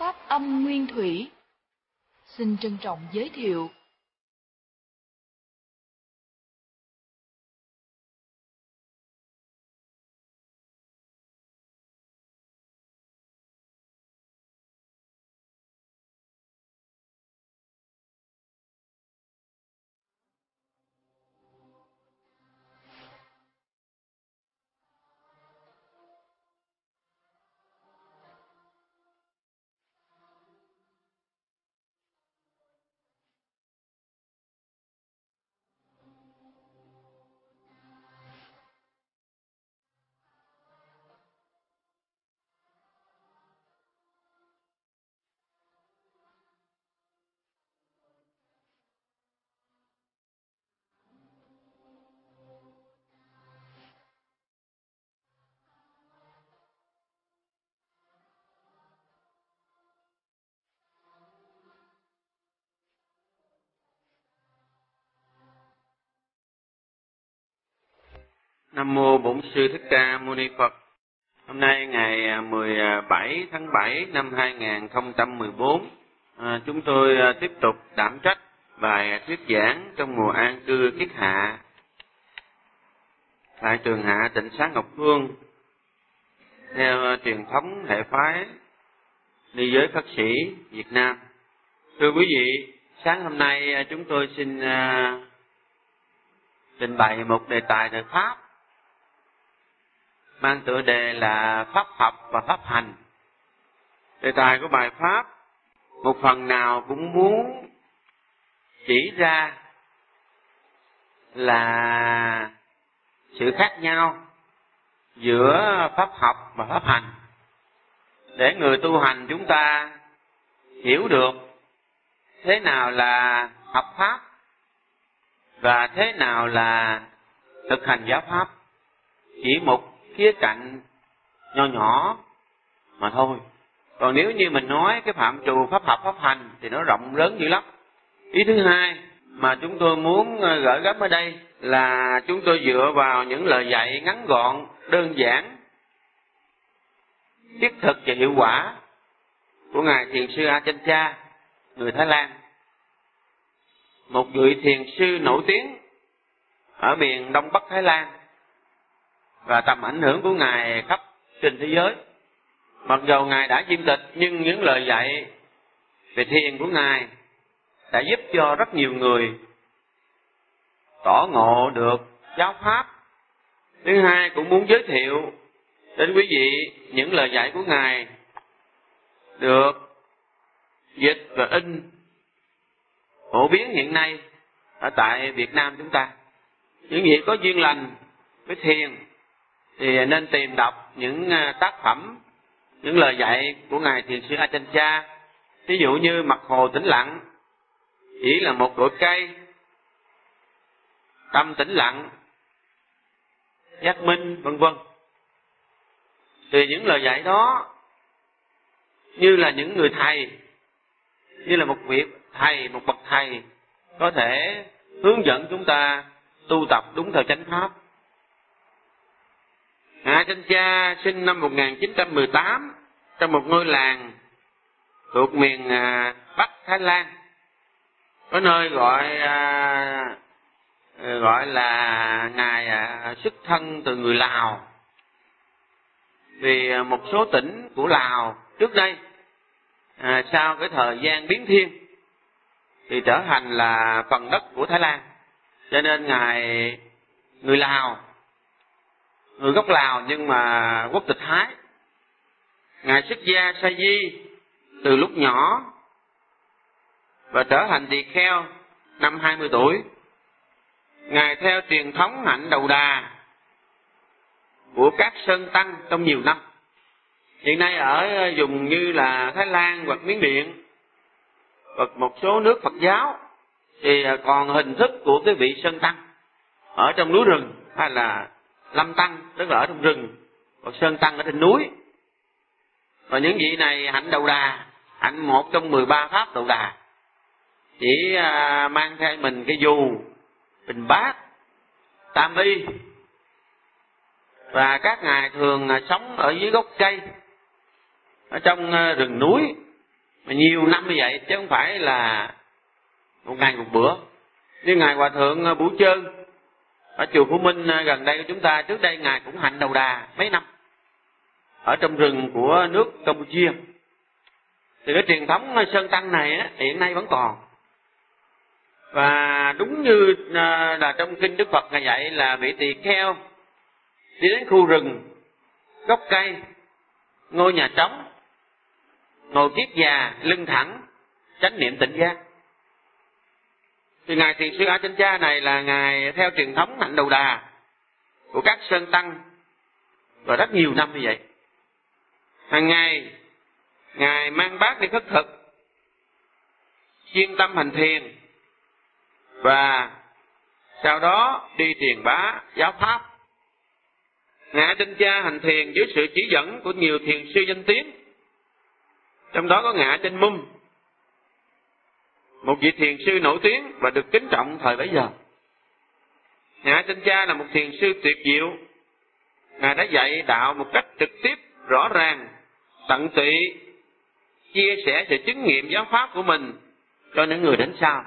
Pháp âm nguyên thủy. Xin trân trọng giới thiệu. Nam mô Bổn Sư Thích Ca Mâu Ni Phật. Hôm nay ngày 17 tháng 7 năm 2014, chúng tôi tiếp tục đảm trách bài thuyết giảng trong mùa an cư kiết hạ tại trường Hạ Tịnh Xá Ngọc Phương theo truyền thống hệ phái ni giới Phật sĩ Việt Nam. Thưa quý vị, sáng hôm nay chúng tôi xin trình bày một đề tài về Pháp, mang tựa đề là Pháp học và Pháp hành. Đề tài của bài Pháp một phần nào cũng muốn chỉ ra là sự khác nhau giữa Pháp học và Pháp hành, để người tu hành chúng ta hiểu được thế nào là học Pháp và thế nào là thực hành giáo Pháp. Chỉ một khía cạnh nho nhỏ mà thôi. Còn nếu như mình nói cái phạm trù pháp học pháp hành thì nó rộng lớn dữ lắm. Ý thứ hai mà chúng tôi muốn gửi gắm ở đây là chúng tôi dựa vào những lời dạy ngắn gọn, đơn giản, thiết thực và hiệu quả của ngài thiền sư Ajahn Chah, người Thái Lan, một vị thiền sư nổi tiếng ở miền Đông Bắc Thái Lan, và tầm ảnh hưởng của ngài khắp trên thế giới. Mặc dầu ngài đã viên tịch, nhưng những lời dạy về thiền của ngài đã giúp cho rất nhiều người tỏ ngộ được giáo pháp. Thứ hai, cũng muốn giới thiệu đến quý vị những lời dạy của ngài được dịch và in phổ biến hiện nay ở tại Việt Nam chúng ta. Những vị có duyên lành với thiền thì nên tìm đọc những tác phẩm, những lời dạy của ngài thiền sư Ajahn Chah. Ví dụ như Mặt Hồ Tĩnh Lặng, Chỉ Là Một Cội Cây, Tâm Tĩnh Lặng, Giác Minh, vân vân. Thì những lời dạy đó như là những người thầy, như là một vị thầy, một bậc thầy có thể hướng dẫn chúng ta tu tập đúng theo chánh pháp. Ajahn Chah sinh năm 1918 trong một ngôi làng thuộc miền Bắc Thái Lan, có nơi gọi là ngài xuất thân từ người Lào. Vì một số tỉnh của Lào trước đây sau cái thời gian biến thiên thì trở thành là phần đất của Thái Lan, cho nên ngài người Lào, người gốc Lào nhưng mà quốc tịch Thái, ngài xuất gia sa di từ lúc nhỏ và trở thành tỳ kheo năm 20 tuổi. Ngài theo truyền thống hạnh đầu đà của các sơn tăng trong nhiều năm. Hiện nay ở vùng như là Thái Lan hoặc Miến Điện hoặc một số nước Phật giáo thì còn hình thức của cái vị sơn tăng ở trong núi rừng, hay là lâm tăng tức là ở trong rừng, hoặc sơn tăng ở trên núi. Và những vị này hạnh đầu đà, hạnh một trong 13 pháp đầu đà, chỉ mang theo mình cái dù, bình bát, tam y, và các ngài thường sống ở dưới gốc cây ở trong rừng núi, mà nhiều năm như vậy, chứ không phải là một ngày một bữa. Như ngài Hòa thượng Bửu Chơn ở chùa Phú Minh gần đây của chúng ta, trước đây ngài cũng hạnh đầu đà mấy năm ở trong rừng của nước Campuchia. Thì cái truyền thống sơn tăng này á, hiện nay vẫn còn. Và đúng như là trong kinh Đức Phật ngài dạy là vị tỳ kheo đi đến khu rừng, gốc cây, ngôi nhà trống, ngồi kiết già, lưng thẳng, chánh niệm tỉnh giác. Thì ngài Thiền sư A Chanh Cha này là ngài theo truyền thống hạnh đầu đà của các sơn tăng và rất nhiều năm như vậy. Hàng ngày ngài mang bát đi khất thực, chuyên tâm hành thiền, và sau đó đi truyền bá giáo pháp. Ngài A Chanh Cha hành thiền dưới sự chỉ dẫn của nhiều thiền sư danh tiếng, trong đó có ngài A Chanh Mum, một vị thiền sư nổi tiếng và được kính trọng thời bấy giờ. Ngài A Chanh Cha là một thiền sư tuyệt diệu. Ngài đã dạy đạo một cách trực tiếp, rõ ràng, tận tụy, chia sẻ sự chứng nghiệm giáo pháp của mình cho những người đến sau.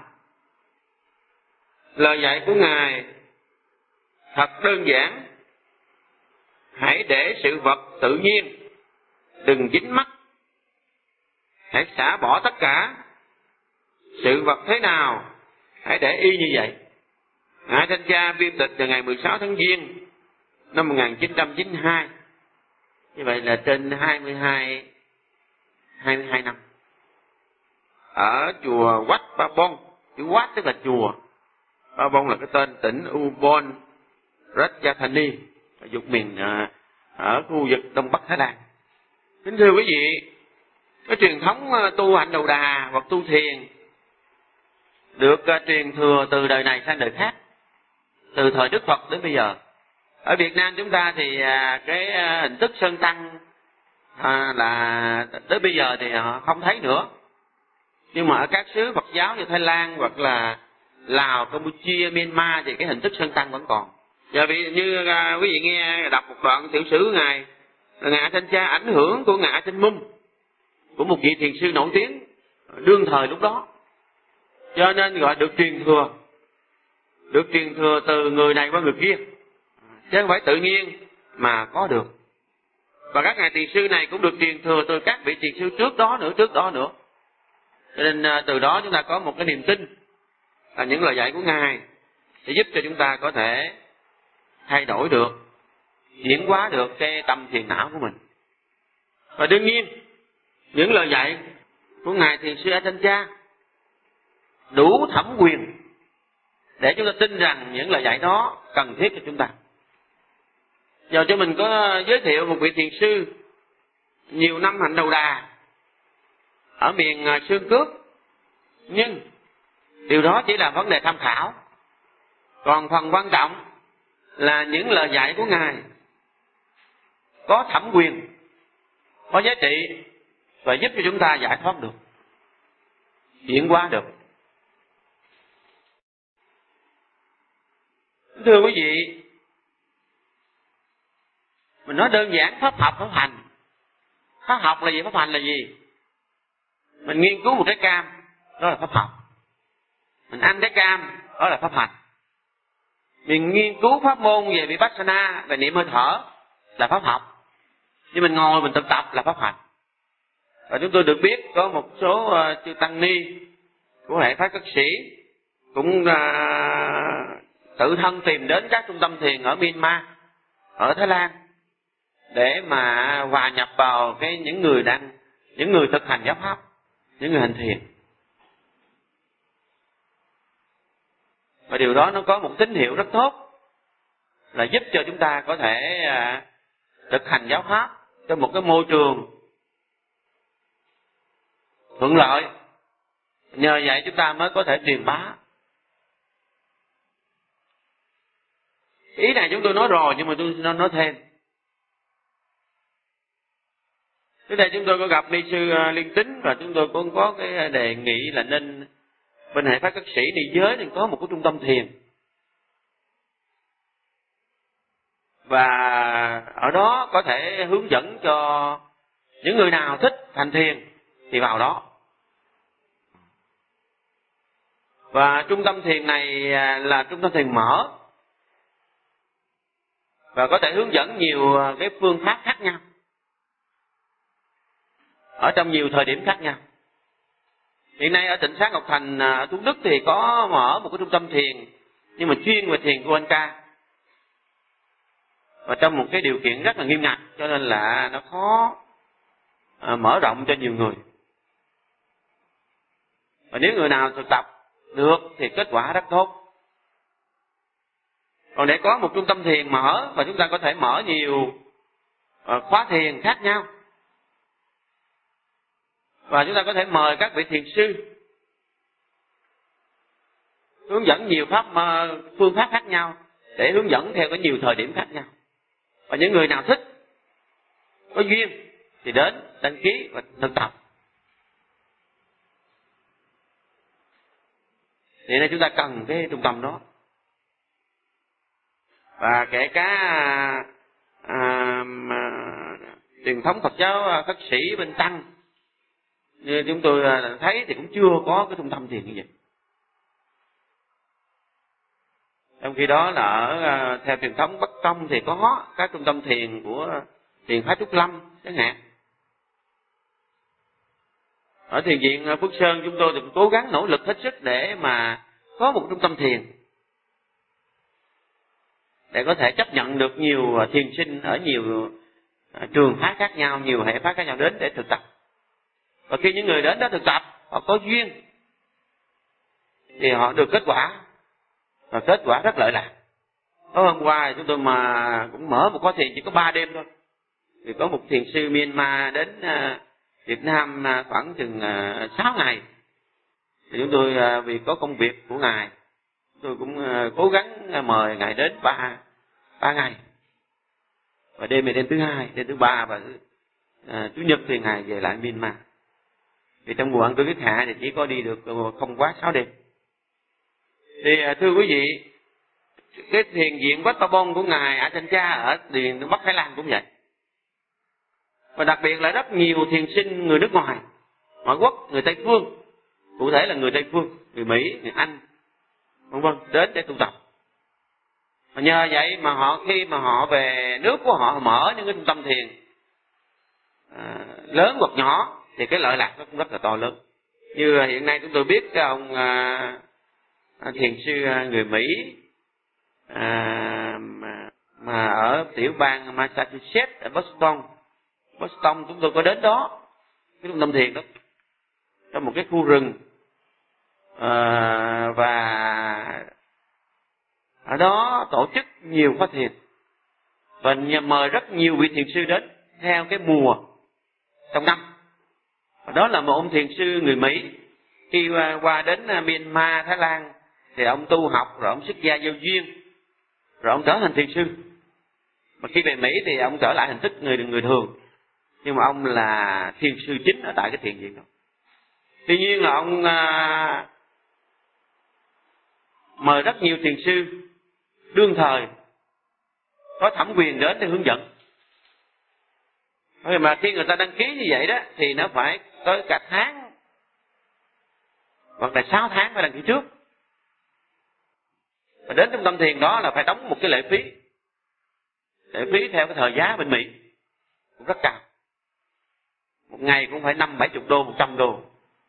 Lời dạy của ngài thật đơn giản: hãy để sự vật tự nhiên, đừng dính mắc. Hãy xả bỏ tất cả, sự vật thế nào hãy để y như vậy. Ngài Chanh Cha viên tịch vào ngày 16 tháng Giêng năm 1992. Như vậy là trên 22 năm. Ở chùa Wat Ba Bon. Chữ Wat tức là chùa, Ba Bon là cái tên tỉnh Ubon Ratchathani, ở miền ở khu vực Đông Bắc Thái Lan. Kính thưa quý vị, cái truyền thống tu hạnh đầu đà hoặc tu thiền được truyền thừa từ đời này sang đời khác, từ thời Đức Phật đến bây giờ. Ở Việt Nam chúng ta thì cái hình thức sơn tăng là tới bây giờ thì họ không thấy nữa. Nhưng mà ở các xứ Phật giáo như Thái Lan hoặc là Lào, Campuchia, Myanmar thì cái hình thức sơn tăng vẫn còn. Giờ vì như quý vị nghe đọc một đoạn tiểu sử của ngài là ngài A Chanh Cha ảnh hưởng của ngài A Chanh Mum, của một vị thiền sư nổi tiếng đương thời lúc đó, cho nên gọi được truyền thừa từ người này qua người kia, chứ không phải tự nhiên mà có được. Và các ngài thiền sư này cũng được truyền thừa từ các vị thiền sư trước đó nữa. Cho nên từ đó chúng ta có một cái niềm tin là những lời dạy của ngài sẽ giúp cho chúng ta có thể thay đổi được, diễn hóa được cái tâm thiền não của mình. Và đương nhiên những lời dạy của ngài thiền sư A Chanh Cha đủ thẩm quyền để chúng ta tin rằng những lời dạy đó cần thiết cho chúng ta. Giờ cho mình có giới thiệu một vị thiền sư nhiều năm hạnh đầu đà ở miền Xương Cước, nhưng điều đó chỉ là vấn đề tham khảo. Còn phần quan trọng là những lời dạy của ngài có thẩm quyền, có giá trị và giúp cho chúng ta giải thoát được, chuyển hóa được. Thưa quý vị, mình nói đơn giản, pháp học, pháp hành. Pháp học là gì? Pháp hành là gì? Mình nghiên cứu một trái cam, đó là pháp học. Mình ăn trái cam, đó là pháp hành. Mình nghiên cứu pháp môn về Vipassana, về niệm hơi thở là pháp học. Nhưng mình ngồi mình thực tập là pháp hành. Và chúng tôi được biết có một số chư tăng ni của hệ phái cất sĩ cũng tự thân tìm đến các trung tâm thiền ở Myanmar, ở Thái Lan để mà hòa nhập vào những người thực hành giáo pháp, những người hành thiền. Và điều đó nó có một tín hiệu rất tốt là giúp cho chúng ta có thể thực hành giáo pháp trong một cái môi trường thuận lợi. Nhờ vậy chúng ta mới có thể truyền bá. Ý này chúng tôi nói rồi nhưng mà tôi nói thêm. Trước đây chúng tôi có gặp ni sư Liên Tính và chúng tôi cũng có cái đề nghị là nên bên hệ phái cất sĩ ni giới nên có một cái trung tâm thiền. Và ở đó có thể hướng dẫn cho những người nào thích hành thiền thì vào đó. Và trung tâm thiền này là trung tâm thiền mở, và có thể hướng dẫn nhiều cái phương pháp khác nhau ở trong nhiều thời điểm khác nhau. Hiện nay ở tỉnh Xá Ngọc Thành, ở Thủ Đức thì có mở một cái trung tâm thiền, nhưng mà chuyên về thiền Goenka, và trong một cái điều kiện rất là nghiêm ngặt, cho nên là nó khó mở rộng cho nhiều người. Và nếu người nào thực tập được thì kết quả rất tốt. Còn để có một trung tâm thiền mở, và chúng ta có thể mở nhiều khóa thiền khác nhau, và chúng ta có thể mời các vị thiền sư hướng dẫn nhiều phương pháp khác nhau, để hướng dẫn theo cái nhiều thời điểm khác nhau. Và những người nào thích, có duyên thì đến đăng ký và thực tập. Hiện nay chúng ta cần cái trung tâm đó. Và kể cả truyền thống Phật giáo Khất sĩ bên Tăng, như chúng tôi thấy thì cũng chưa có cái trung tâm thiền như vậy. Trong khi đó là ở theo truyền thống Bắc Tông thì có các trung tâm thiền của thiền Phái Trúc Lâm chẳng hạn. Ở thiền viện Phước Sơn chúng tôi thì cũng cố gắng nỗ lực hết sức để mà có một trung tâm thiền, để có thể chấp nhận được nhiều thiền sinh ở nhiều trường phái khác nhau, nhiều hệ phái khác nhau đến để thực tập. Và khi những người đến đó thực tập, họ có duyên thì họ được kết quả, và kết quả rất lợi lạc. Tối hôm qua chúng tôi mà cũng mở một khóa thiền chỉ có 3 đêm thôi, thì có một thiền sư Myanmar đến Việt Nam khoảng chừng 6 ngày. Thì chúng tôi vì có công việc của ngài, tôi cũng cố gắng mời ngài đến 3 ngày. Và đêm này đêm thứ 2, đêm thứ 3 và Chủ nhật thì ngài về lại Myanmar. Vì trong mùa ăn tối tiết hạ thì chỉ có đi được không quá 6 đêm. Thì thưa quý vị, cái thiền viện Wat Pa Bong của ngài Ajahn Chah ở miền Bắc Thái Lan cũng vậy. Và đặc biệt là rất nhiều thiền sinh người nước ngoài, ngoại quốc, người Tây phương, cụ thể là người Tây phương, người Mỹ, người Anh, vân vân, đến để tu tập. Và nhờ vậy mà họ khi mà họ về nước của họ mở những cái trung tâm thiền lớn hoặc nhỏ thì cái lợi lạc nó cũng rất là to lớn. Như hiện nay chúng tôi biết cái ông thiền sư người Mỹ mà ở tiểu bang Massachusetts ở Boston chúng tôi có đến đó, cái trung tâm thiền đó, trong một cái khu rừng, và ở đó tổ chức nhiều khóa thiền và mời rất nhiều vị thiền sư đến theo cái mùa trong năm. Và đó là một ông thiền sư người Mỹ, khi qua đến Myanmar, Thái Lan thì ông tu học, rồi ông xuất gia vô duyên, rồi ông trở thành thiền sư. Mà khi về Mỹ thì ông trở lại hình thức người thường, nhưng mà ông là thiền sư chính ở tại cái thiền viện đó. Tuy nhiên là ông mời rất nhiều thiền sư đương thời có thẩm quyền đến để hướng dẫn. Mà khi người ta đăng ký như vậy đó thì nó phải tới cả tháng hoặc là 6 tháng phải đăng ký trước. Và đến trung tâm thiền đó là phải đóng một cái lệ phí. Lệ phí theo cái thời giá bên Mỹ cũng rất cao. Một ngày cũng phải 50-70 đô, 100 đô.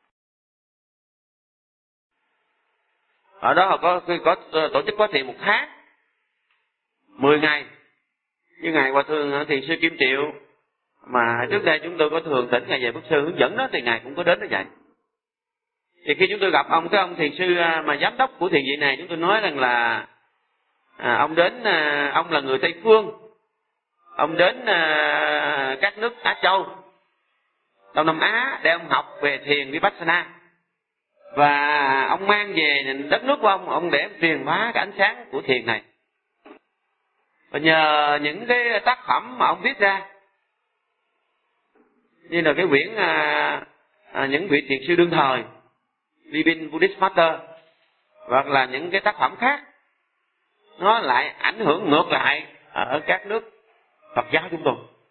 Ở đó họ có tổ chức khóa thiền 1 tháng, 10 ngày. Như ngày qua thường thiền sư Kim Triệu, mà trước đây chúng tôi có thường tỉnh ngài về Phước Sơn hướng dẫn đó, thì ngài cũng có đến đó vậy. Thì khi chúng tôi gặp ông thiền sư mà giám đốc của thiền viện này, chúng tôi nói rằng là ông đến, ông là người Tây phương, ông đến các nước Á Châu, Đông Nam Á để ông học về thiền Vipassana, và ông mang về đất nước của ông để truyền bá cái ánh sáng của thiền này. Và nhờ những cái tác phẩm mà ông viết ra, như là cái quyển những vị thiền sư đương thời, Living Buddhist Master, hoặc là những cái tác phẩm khác, nó lại ảnh hưởng ngược lại ở các nước Phật giáo chúng tôi.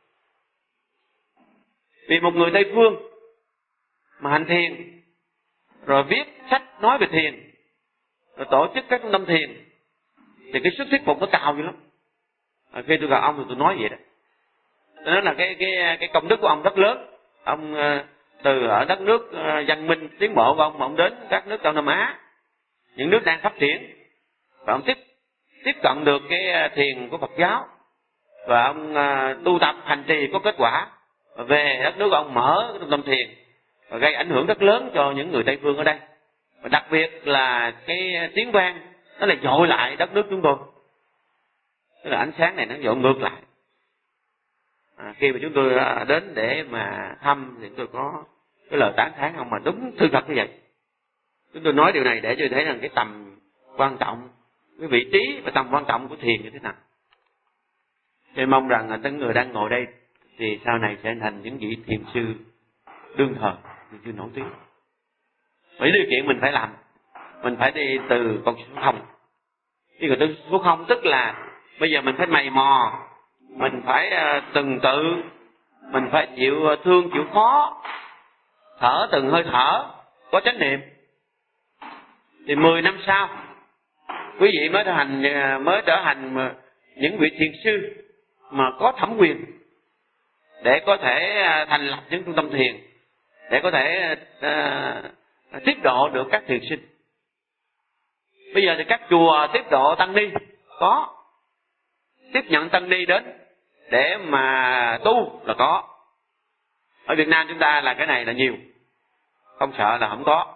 Vì một người Tây phương mà hành thiền, rồi viết sách nói về thiền, rồi tổ chức các trung tâm thiền, thì cái sức thuyết phục nó cao dữ lắm. Khi tôi gặp ông thì tôi nói vậy đó. Tôi nói là cái công đức của ông rất lớn. Ông từ ở đất nước văn minh tiến bộ của ông mà ông đến các nước Đông Nam Á, những nước đang phát triển, và ông tiếp cận được cái thiền của Phật giáo, và ông tu tập hành trì có kết quả, và về đất nước của ông mở cái trung tâm thiền và gây ảnh hưởng rất lớn cho những người Tây phương ở đây. Và đặc biệt là cái tiếng vang nó là dội lại đất nước chúng tôi, tức là ánh sáng này nó dội ngược lại. Khi mà chúng tôi đến để mà thăm thì chúng tôi có cái lời tán thán ông mà đúng sự thật như vậy. Chúng tôi nói điều này để cho thấy rằng cái tầm quan trọng, cái vị trí và tầm quan trọng của thiền như thế nào. Tôi mong rằng là những người đang ngồi đây thì sau này sẽ thành những vị thiền sư đương thời, thiền sư nổi tiếng. Với điều kiện mình phải làm, mình phải đi từ con số không. Đi từ số không tức là bây giờ mình phải mày mò, mình phải từng tự, mình phải chịu thương chịu khó, thở từng hơi thở, có chánh niệm. Thì 10 năm sau, quý vị mới trở thành những vị thiền sư mà có thẩm quyền để có thể thành lập những trung tâm thiền, để có thể tiếp độ được các thiền sinh. Bây giờ thì các chùa tiếp độ tăng ni có, tiếp nhận tăng ni đến để mà tu là có. Ở Việt Nam chúng ta là cái này là nhiều, không sợ là không có.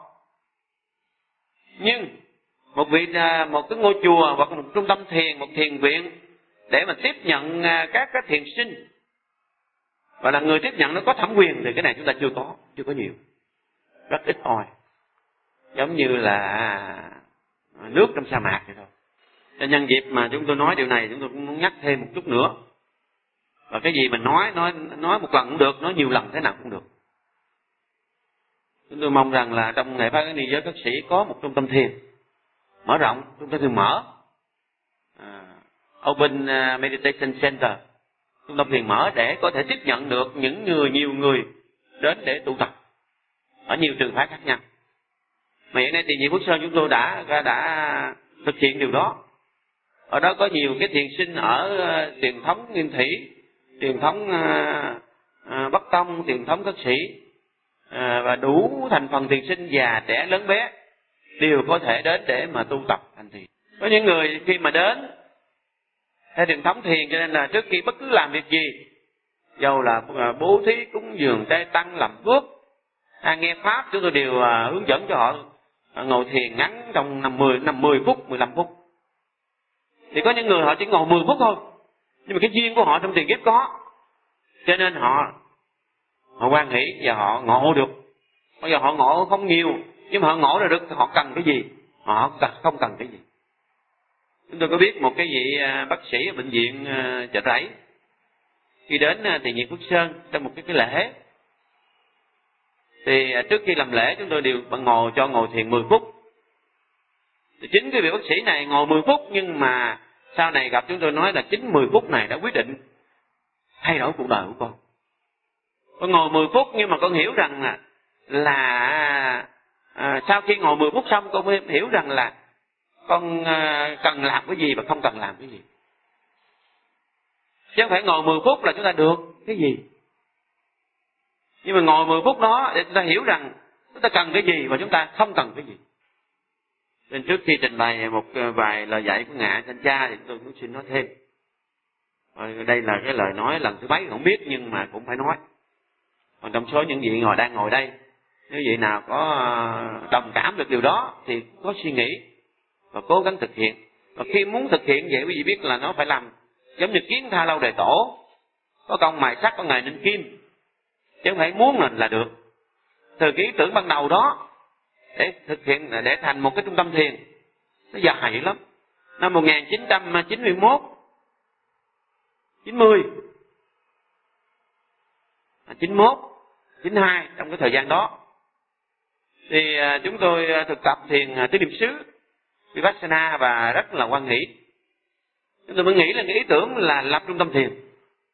Nhưng một cái ngôi chùa hoặc một trung tâm thiền, một thiền viện để mà tiếp nhận các thiền sinh và là người tiếp nhận nó có thẩm quyền, thì cái này chúng ta chưa có nhiều, rất ít ỏi, giống như là nước trong sa mạc vậy thôi. Cho nhân dịp mà chúng tôi nói điều này, chúng tôi cũng muốn nhắc thêm một chút nữa. Và cái gì mình nói một lần cũng được, nói nhiều lần thế nào cũng được. Chúng tôi mong rằng là trong ngày Pháp Ấn Ni Giới Các Sĩ có một trung tâm thiền mở rộng, trung tâm thiền mở, Open Meditation Center, trung tâm thiền mở để có thể tiếp nhận được nhiều người đến để tu tập ở nhiều trường phái khác nhau. Mà hiện nay Thiền viện Phước Sơn chúng tôi đã thực hiện điều đó. Ở đó có nhiều cái thiền sinh ở truyền thống Nguyên Thủy, truyền thống Bắc Tông, truyền thống Các Sĩ, và đủ thành phần thiền sinh già trẻ lớn bé đều có thể đến để mà tu tập hành thiền. Có những người khi mà đến theo truyền thống thiền, cho nên là trước khi bất cứ làm việc gì, dầu là bố thí, cúng dường, trai tăng, làm phước, nghe pháp, chúng tôi đều hướng dẫn cho họ ngồi thiền ngắn trong 10 phút, 15 phút. Thì có những người họ chỉ ngồi 10 phút thôi, nhưng mà cái duyên của họ trong tiền kiếp có, cho nên họ hoan hỷ và họ ngộ được. Bây giờ họ ngộ không nhiều, nhưng mà họ ngộ ra được họ cần cái gì, họ không cần cái gì. Chúng tôi có biết một cái vị bác sĩ ở bệnh viện Chợ Rẫy, khi đến Thiền viện Phước Sơn trong một cái lễ, thì trước khi làm lễ chúng tôi đều ngồi thiền 10 phút. Thì chính cái vị bác sĩ này ngồi 10 phút, nhưng mà sau này gặp chúng tôi nói là chính 10 phút này đã quyết định thay đổi cuộc đời của con. Con ngồi 10 phút nhưng mà con hiểu rằng là sau khi ngồi 10 phút xong con mới hiểu rằng là con cần làm cái gì và không cần làm cái gì. Chứ không phải ngồi 10 phút là chúng ta được cái gì. Nhưng mà ngồi 10 phút đó để chúng ta hiểu rằng chúng ta cần cái gì và chúng ta không cần cái gì. Nên trước khi trình bày một vài lời dạy của Ngài Thanh Cha thì tôi cũng xin nói thêm. Đây là cái lời nói lần thứ mấy không biết, nhưng mà cũng phải nói. Còn trong số những vị đang ngồi đây, nếu vị nào có đồng cảm được điều đó thì có suy nghĩ và cố gắng thực hiện. Và khi muốn thực hiện vậy, quý vị biết là nó phải làm giống như kiến tha lâu đời tổ, có công mài sắt, có ngày nên kim, chứ không phải muốn là được. Từ cái ý tưởng ban đầu đó để thực hiện, để thành một cái trung tâm thiền, nó dài lắm. Năm 1991, 90, 91, 92, trong cái thời gian đó thì chúng tôi thực tập thiền tứ niệm xứ Vipassana và rất là hoan hỷ. Chúng tôi mới nghĩ là cái ý tưởng là lập trung tâm thiền.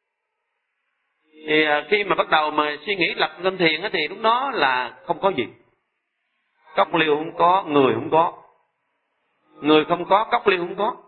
Thì khi mà bắt đầu mà suy nghĩ lập trung tâm thiền thì lúc đó là không có gì, cốc liêu không có, người không có, người không có, cốc liêu không có,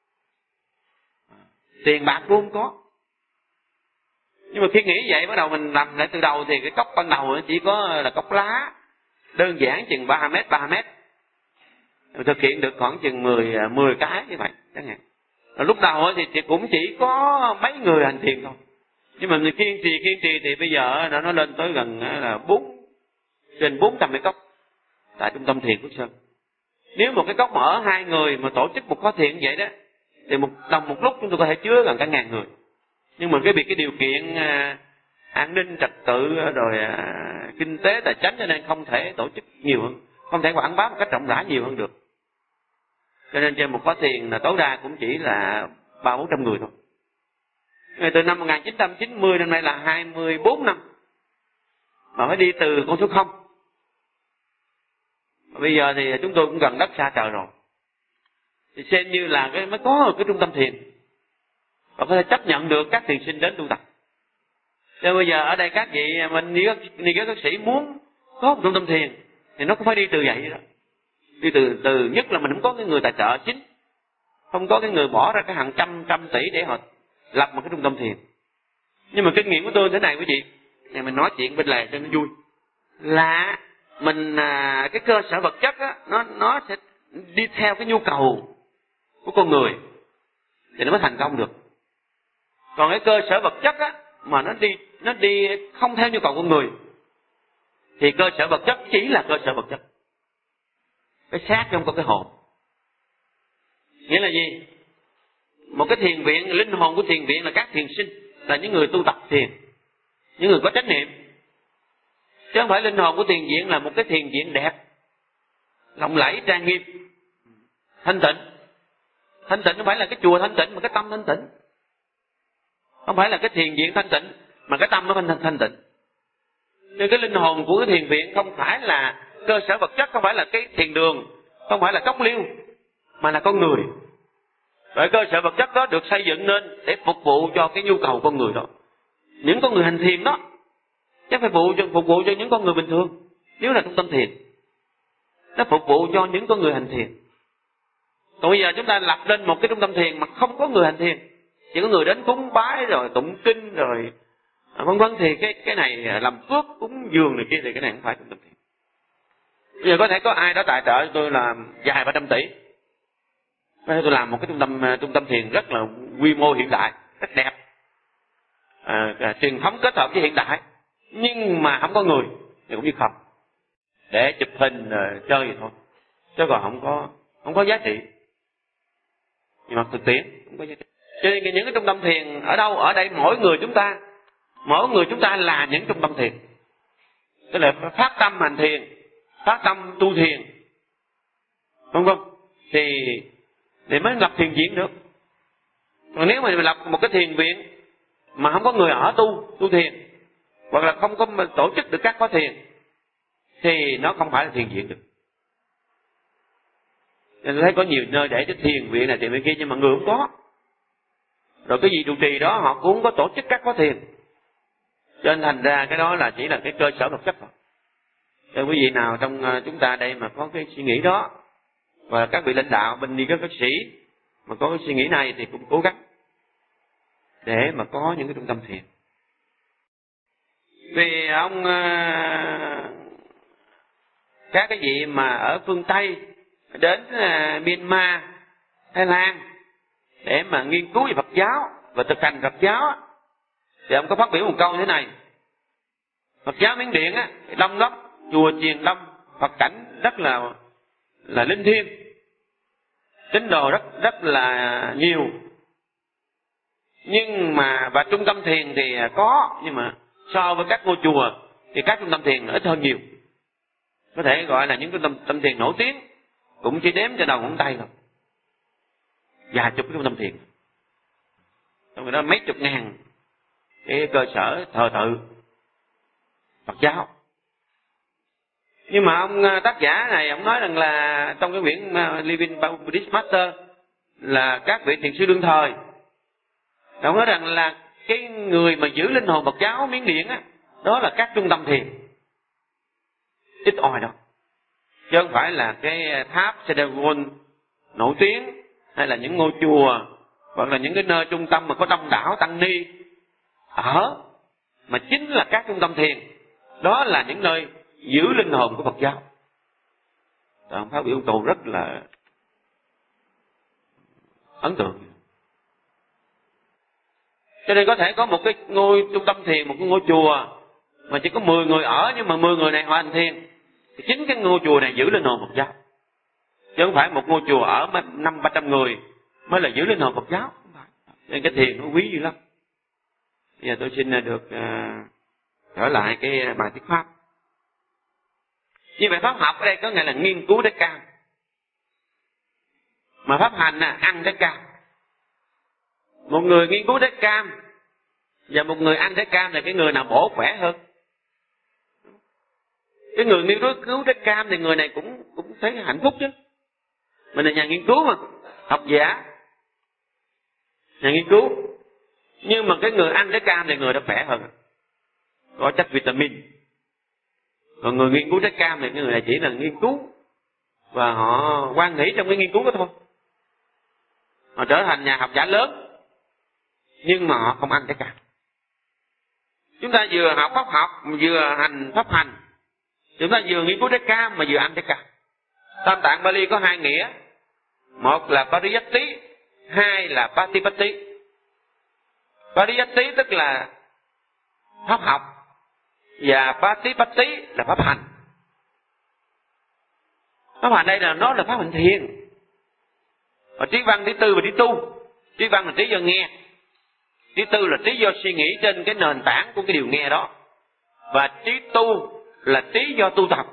tiền bạc cũng không có. Nhưng mà khi nghĩ vậy bắt đầu mình làm lại từ đầu thì cái cốc ban đầu chỉ có là cốc lá đơn giản chừng 3 mét, thực hiện được khoảng chừng 10 cái như vậy chẳng hạn. Lúc đầu thì cũng chỉ có mấy người hành thiền thôi, nhưng mà mình kiên trì thì bây giờ nó lên tới gần là trên 400 cái cốc tại trung tâm thiền Phước Sơn. Nếu một cái cốc mà ở 2 người mà tổ chức một khóa thiền vậy đó thì một lúc chúng tôi có thể chứa gần cả 1000 người. Nhưng mà cái điều kiện an ninh trật tự rồi kinh tế tài chính cho nên không thể tổ chức nhiều hơn, không thể quảng bá một cách rộng rãi nhiều hơn được. Cho nên trên một khóa thiền là tối đa cũng chỉ là 300-400 người thôi. Từ năm 1990 năm nay là 24 năm mà phải đi từ con số 0. Bây giờ thì chúng tôi cũng gần đất xa trời rồi, thì xem như là mới có cái trung tâm thiền và có thể chấp nhận được các thiền sinh đến tu tập. Nên bây giờ ở đây các vị mình ni các sĩ muốn có một trung tâm thiền thì nó cũng phải đi từ vậy đó. Đi từ nhất là mình không có cái người tài trợ chính, không có cái người bỏ ra cái hàng trăm tỷ để họ lập một cái trung tâm thiền. Nhưng mà kinh nghiệm của tôi thế này quý vị, thì mình nói chuyện bên lề cho nó vui, là mình cái cơ sở vật chất á, nó sẽ đi theo cái nhu cầu của con người thì nó mới thành công được. Còn cái cơ sở vật chất á mà nó đi không theo nhu cầu của người thì cơ sở vật chất chỉ là cơ sở vật chất, cái xác không có cái hồn. Nghĩa là gì? Một cái thiền viện, linh hồn của thiền viện là các thiền sinh, là những người tu tập thiền, những người có chánh niệm, chứ không phải linh hồn của thiền viện là một cái thiền viện đẹp, lộng lẫy, trang nghiêm, thanh tịnh. Thanh tịnh không phải là cái chùa thanh tịnh mà cái tâm thanh tịnh, không phải là cái thiền viện thanh tịnh mà cái tâm nó thanh tịnh. Nên cái linh hồn của cái thiền viện không phải là cơ sở vật chất, không phải là cái thiền đường, không phải là cốc liêu, mà là con người. Rồi cơ sở vật chất đó được xây dựng nên để phục vụ cho cái nhu cầu con người đó, những con người hành thiền đó, chứ phải phục vụ cho những con người bình thường. Nếu là trung tâm thiền, nó phục vụ cho những con người hành thiền. Còn bây giờ chúng ta lập lên một cái trung tâm thiền mà không có người hành thiền, chỉ có người đến cúng bái rồi tụng kinh rồi vân vân, thì cái này làm phước cúng dường này kia thì cái này không phải trung tâm thiền. Bây giờ có thể có ai đó tài trợ cho tôi là vài 300 tỷ, tôi làm một cái trung tâm thiền rất là quy mô hiện đại, rất đẹp, truyền thống kết hợp với hiện đại, nhưng mà không có người thì cũng như không, để chụp hình chơi vậy thôi, chứ còn không có giá trị. Nhưng mà thực tiễn không có giá trị. Cho nên những cái trung tâm thiền ở đâu? Ở đây mỗi người chúng ta là những trung tâm thiền, tức là phát tâm hành thiền, phát tâm tu thiền, vân vân, thì mới lập thiền viện được. Còn nếu mà mình lập một cái thiền viện mà không có người ở tu thiền, hoặc là không có tổ chức được các khóa thiền, thì nó không phải là thiền viện được. Nên tôi thấy có nhiều nơi để cho thiền viện này thiền viện kia, nhưng mà người không có. Rồi cái gì trụ trì đó họ cũng không có tổ chức các khóa thiền, cho nên thành ra cái đó là chỉ là cái cơ sở vật chất thôi. Cho quý vị nào trong chúng ta đây mà có cái suy nghĩ đó, và các vị lãnh đạo bên đi các bác sĩ mà có cái suy nghĩ này thì cũng cố gắng để mà có những cái trung tâm thiền. Vì ông các cái vị mà ở phương Tây đến Myanmar, Thái Lan để mà nghiên cứu về Phật giáo và thực hành Phật giáo, thì ông có phát biểu một câu như thế này: Phật giáo Miến Điện á đông lắm, chùa chiền đông, Phật cảnh rất là linh thiêng, tín đồ rất là nhiều, nhưng mà và trung tâm thiền thì có, nhưng mà so với các ngôi chùa thì các trung tâm thiền ít hơn nhiều. Có thể gọi là những trung tâm thiền nổi tiếng cũng chỉ đếm trên đầu ngón tay thôi, vài chục cái trung tâm thiền, trong đó mấy chục ngàn cái cơ sở thờ tự Phật giáo. Nhưng mà ông tác giả này ông nói rằng là trong cái quyển Living Buddhist Master là các vị thiền sư đương thời, ông nói rằng là cái người mà giữ linh hồn Phật giáo Miến Điện á, đó là các trung tâm thiền ít ỏi đó, chứ không phải là cái tháp Sedagol nổi tiếng, hay là những ngôi chùa, hoặc là những cái nơi trung tâm mà có đông đảo tăng ni ở, mà chính là các trung tâm thiền, đó là những nơi giữ linh hồn của Phật giáo. Ông phát biểu ông Tù rất là ấn tượng. Cho nên có thể có một cái ngôi trung tâm thiền, một cái ngôi chùa mà chỉ có 10 người ở, nhưng mà 10 người này họ hành thiền, thì chính cái ngôi chùa này giữ linh hồn Phật giáo, chứ không phải một ngôi chùa ở 500-300 người mới là giữ linh hồn Phật giáo. Nên cái thiền nó quý dữ lắm. Bây giờ tôi xin được trở lại cái bài thuyết pháp. Như vậy pháp học ở đây có nghĩa là nghiên cứu trái cam, mà pháp hành là ăn trái cam. Một người nghiên cứu trái cam và một người ăn trái cam thì cái người nào bổ khỏe hơn? Cái người nghiên cứu trái cam thì người này cũng thấy hạnh phúc chứ. Mình là nhà nghiên cứu mà, học giả, nhà nghiên cứu. Nhưng mà cái người ăn trái cam thì người đó khỏe hơn, có chất vitamin. Còn người nghiên cứu trái cam thì cái người này chỉ là nghiên cứu và họ hoan hỷ trong cái nghiên cứu đó thôi. Họ trở thành nhà học giả lớn, nhưng mà họ không ăn trái cam. Chúng ta vừa học pháp học, vừa hành pháp hành. Chúng ta vừa nghiên cứu trái cam mà vừa ăn trái cam. Tam tạng Bali có hai nghĩa, một là Pariyatti, hai là Patipatti. Pariyatti tức là pháp học, và Patipatti là pháp hành. Pháp hành đây là nó là pháp hành thiền. Và trí văn, trí tư và trí tu. Trí văn là trí do nghe, trí tư là trí do suy nghĩ trên cái nền tảng của cái điều nghe đó, và trí tu là trí do tu tập.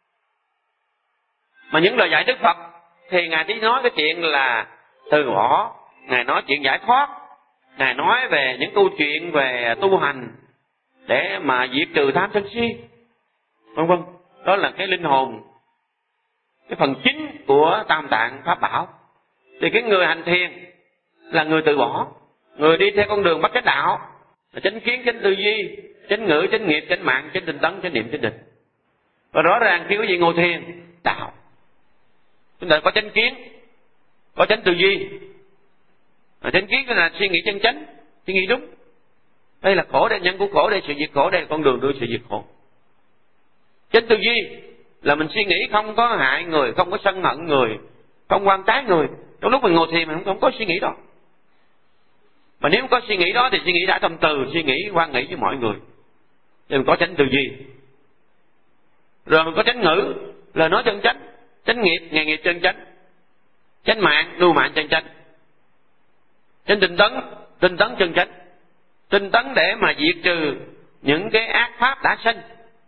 Mà những lời dạy Đức Phật thì Ngài chỉ nói cái chuyện là từ bỏ, Ngài nói chuyện giải thoát, Ngài nói về những câu chuyện về tu hành để mà diệt trừ tham sân si, vân vân. Đó là cái linh hồn, cái phần chính của Tam Tạng Pháp Bảo. Thì cái người hành thiền là người từ bỏ, người đi theo con đường bát chánh đạo, là chánh kiến, chánh tư duy, chánh ngữ, chánh nghiệp, chánh mạng, chánh tinh tấn, chánh niệm, chánh định. Và rõ ràng khi quý vị ngồi thiền đạo, chúng ta có chánh kiến, có chánh tư duy. Chánh kiến là suy nghĩ chân chánh, suy nghĩ đúng. Đây là khổ, đây nhân của khổ, đây sự diệt khổ, đây là con đường đưa sự diệt khổ. Chánh tư duy là mình suy nghĩ không có hại người, không có sân hận người, không quan trái người. Trong lúc mình ngồi thiền mình không có suy nghĩ đó. Mà nếu có suy nghĩ đó thì suy nghĩ đã tâm từ, suy nghĩ quan nghĩ với mọi người. Nên có chánh tư duy. Rồi mình có chánh ngữ, lời nói chân chánh, chánh nghiệp, nghề nghiệp chân chánh, chánh mạng, lưu mạng chân chánh, chánh tinh tấn chân chánh. Tinh tấn để mà diệt trừ những cái ác pháp đã sinh,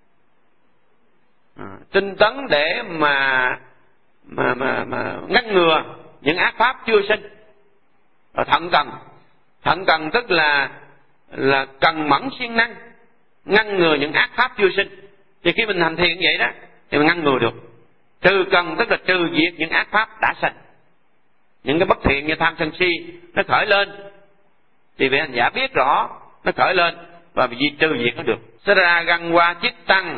tinh tấn để mà ngăn ngừa những ác pháp chưa sinh. Rồi thận cần tức là cần mẫn siêng năng, ngăn ngừa những ác pháp chưa sinh. Thì khi mình hành thiền như vậy đó thì mình ngăn ngừa được. Trừ cần tức là trừ diệt những ác pháp đã sinh. Những cái bất thiện như tham sân si nó khởi lên thì vị hành giả biết rõ nó khởi lên và bị trừ diệt nó được. Sara găng qua chít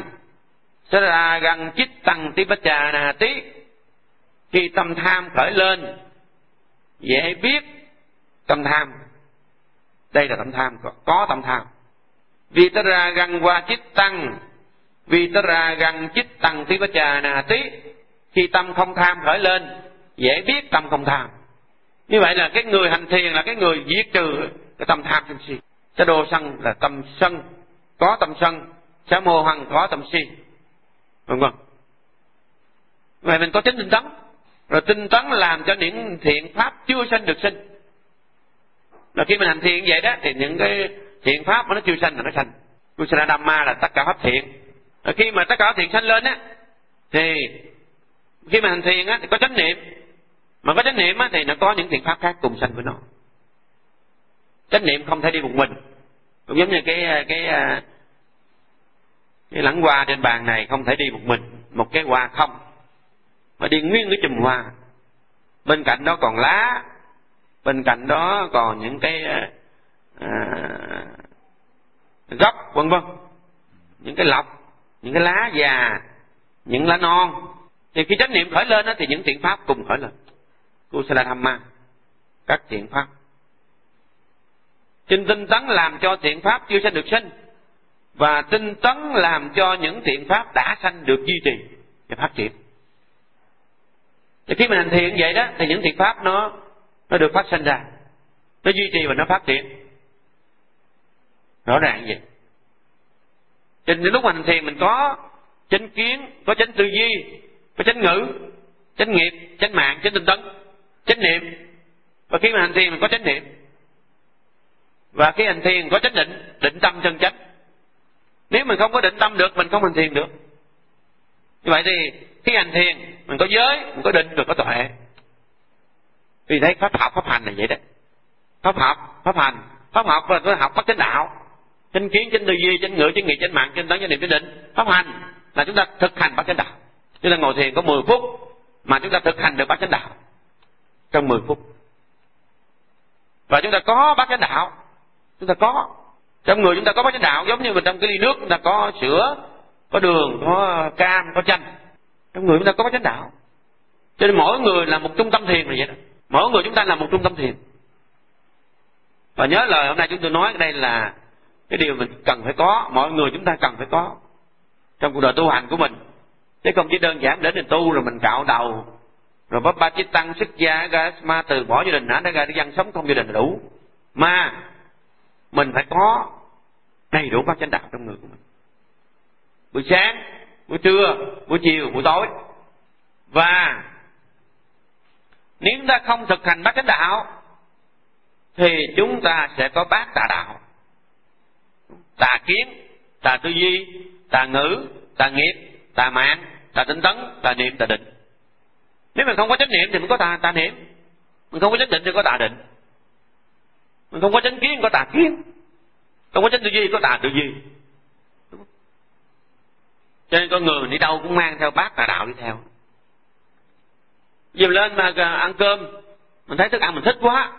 tăng tipacha na tí. Khi tâm tham khởi lên, dễ biết tâm tham. Đây là tâm tham, có tâm tham. Vitara găng qua chít tăng tipacha na tí. Khi tâm không tham khởi lên, dễ biết tâm không tham. Như vậy là cái người hành thiền là cái người diệt trừ cái tâm tham sân si. Sa đô sân là tâm sân, có tâm sân. Sa mô hằng có tâm si, vân vân. Vậy mình có chánh tinh tấn. Rồi tinh tấn làm cho những thiện pháp chưa sanh được sinh. Rồi khi mình hành thiện vậy đó thì những cái thiện pháp mà nó chưa sanh là nó sanh. Kusala Dhamma là tất cả pháp thiện. Rồi khi mà tất cả pháp thiện sanh lên á, thì khi mà hành thiền á thì có chánh niệm. Mà có chánh niệm á thì nó có những thiện pháp khác cùng sanh với nó. Chánh niệm không thể đi một mình. Cũng giống như cái lẵng hoa trên bàn này không thể đi một mình, một cái hoa không, mà đi nguyên cái chùm hoa. Bên cạnh đó còn lá, bên cạnh đó còn những cái gốc, vân vân, những cái lọc, những cái lá già, những lá non. Thì khi chánh niệm khởi lên đó, thì những thiện pháp cùng khởi lên. Kusala Dhamma, các thiện pháp. Trên tinh tấn làm cho thiện pháp chưa sanh được sinh, và tinh tấn làm cho những thiện pháp đã sanh được duy trì và phát triển. Thì khi mình hành thiện vậy đó, thì những thiện pháp nó được phát sinh ra, nó duy trì và nó phát triển. Rõ ràng vậy. Cho nên lúc hành thiện mình có chánh kiến, có chánh tư duy, có chánh ngữ, chánh nghiệp, chánh mạng, chánh tinh tấn, chánh niệm. Và khi mình hành thiền mình có chánh niệm. Và khi hành thiền có chánh định, định tâm chân chánh. Nếu mình không có định tâm được, mình không hành thiền được. Như vậy thì khi hành thiền mình có giới, mình có định, rồi có tuệ. Vì thấy pháp học, pháp hành là vậy đấy. Pháp học, pháp hành. Pháp học là tôi học bắt chánh đạo, chánh kiến, chánh tư duy, chánh ngữ, chánh nghiệp, chánh mạng, chánh tấn, chánh niệm, chánh định. Pháp hành là chúng ta thực hành bát chánh đạo. Chúng ta ngồi thiền có 10 phút mà chúng ta thực hành được bát chánh đạo trong 10 phút. Và chúng ta có bát chánh đạo, chúng ta có trong người chúng ta có bát chánh đạo, giống như mình trong cái ly nước chúng ta có sữa, có đường, có cam, có chanh. Trong người chúng ta có bát chánh đạo. Cho nên mỗi người là một trung tâm thiền là vậy đó. Mỗi người chúng ta là một trung tâm thiền. Và nhớ lời hôm nay chúng tôi nói, đây là cái điều mình cần phải có, mọi người chúng ta cần phải có trong cuộc đời tu hành của mình. Chứ không chỉ đơn giản đến mình tu rồi mình cạo đầu, rồi bắp ba chiết tăng xuất gia ma từ bỏ gia đình hả, để ra đi dân sống không gia đình là đủ. Mà mình phải có đầy đủ bát chánh đạo trong người của mình. Buổi sáng, buổi trưa, buổi chiều, buổi tối. Và nếu chúng ta không thực hành bát chánh đạo thì chúng ta sẽ có bát tà đạo. Tà kiến, tà tư duy, tà ngữ, tà nghiệp, tà mạng, tà tinh tấn, tà niệm, tà định. Nếu mình không có chánh niệm thì mình có tà niệm. Mình không có chánh định thì có tà định. Mình không có chánh kiến thì có tà kiến. Không có chánh tư duy có tà tư duy. Cho nên con người đi đâu cũng mang theo bát tà đạo đi theo. Giờ lên mà ăn cơm, mình thấy thức ăn mình thích quá,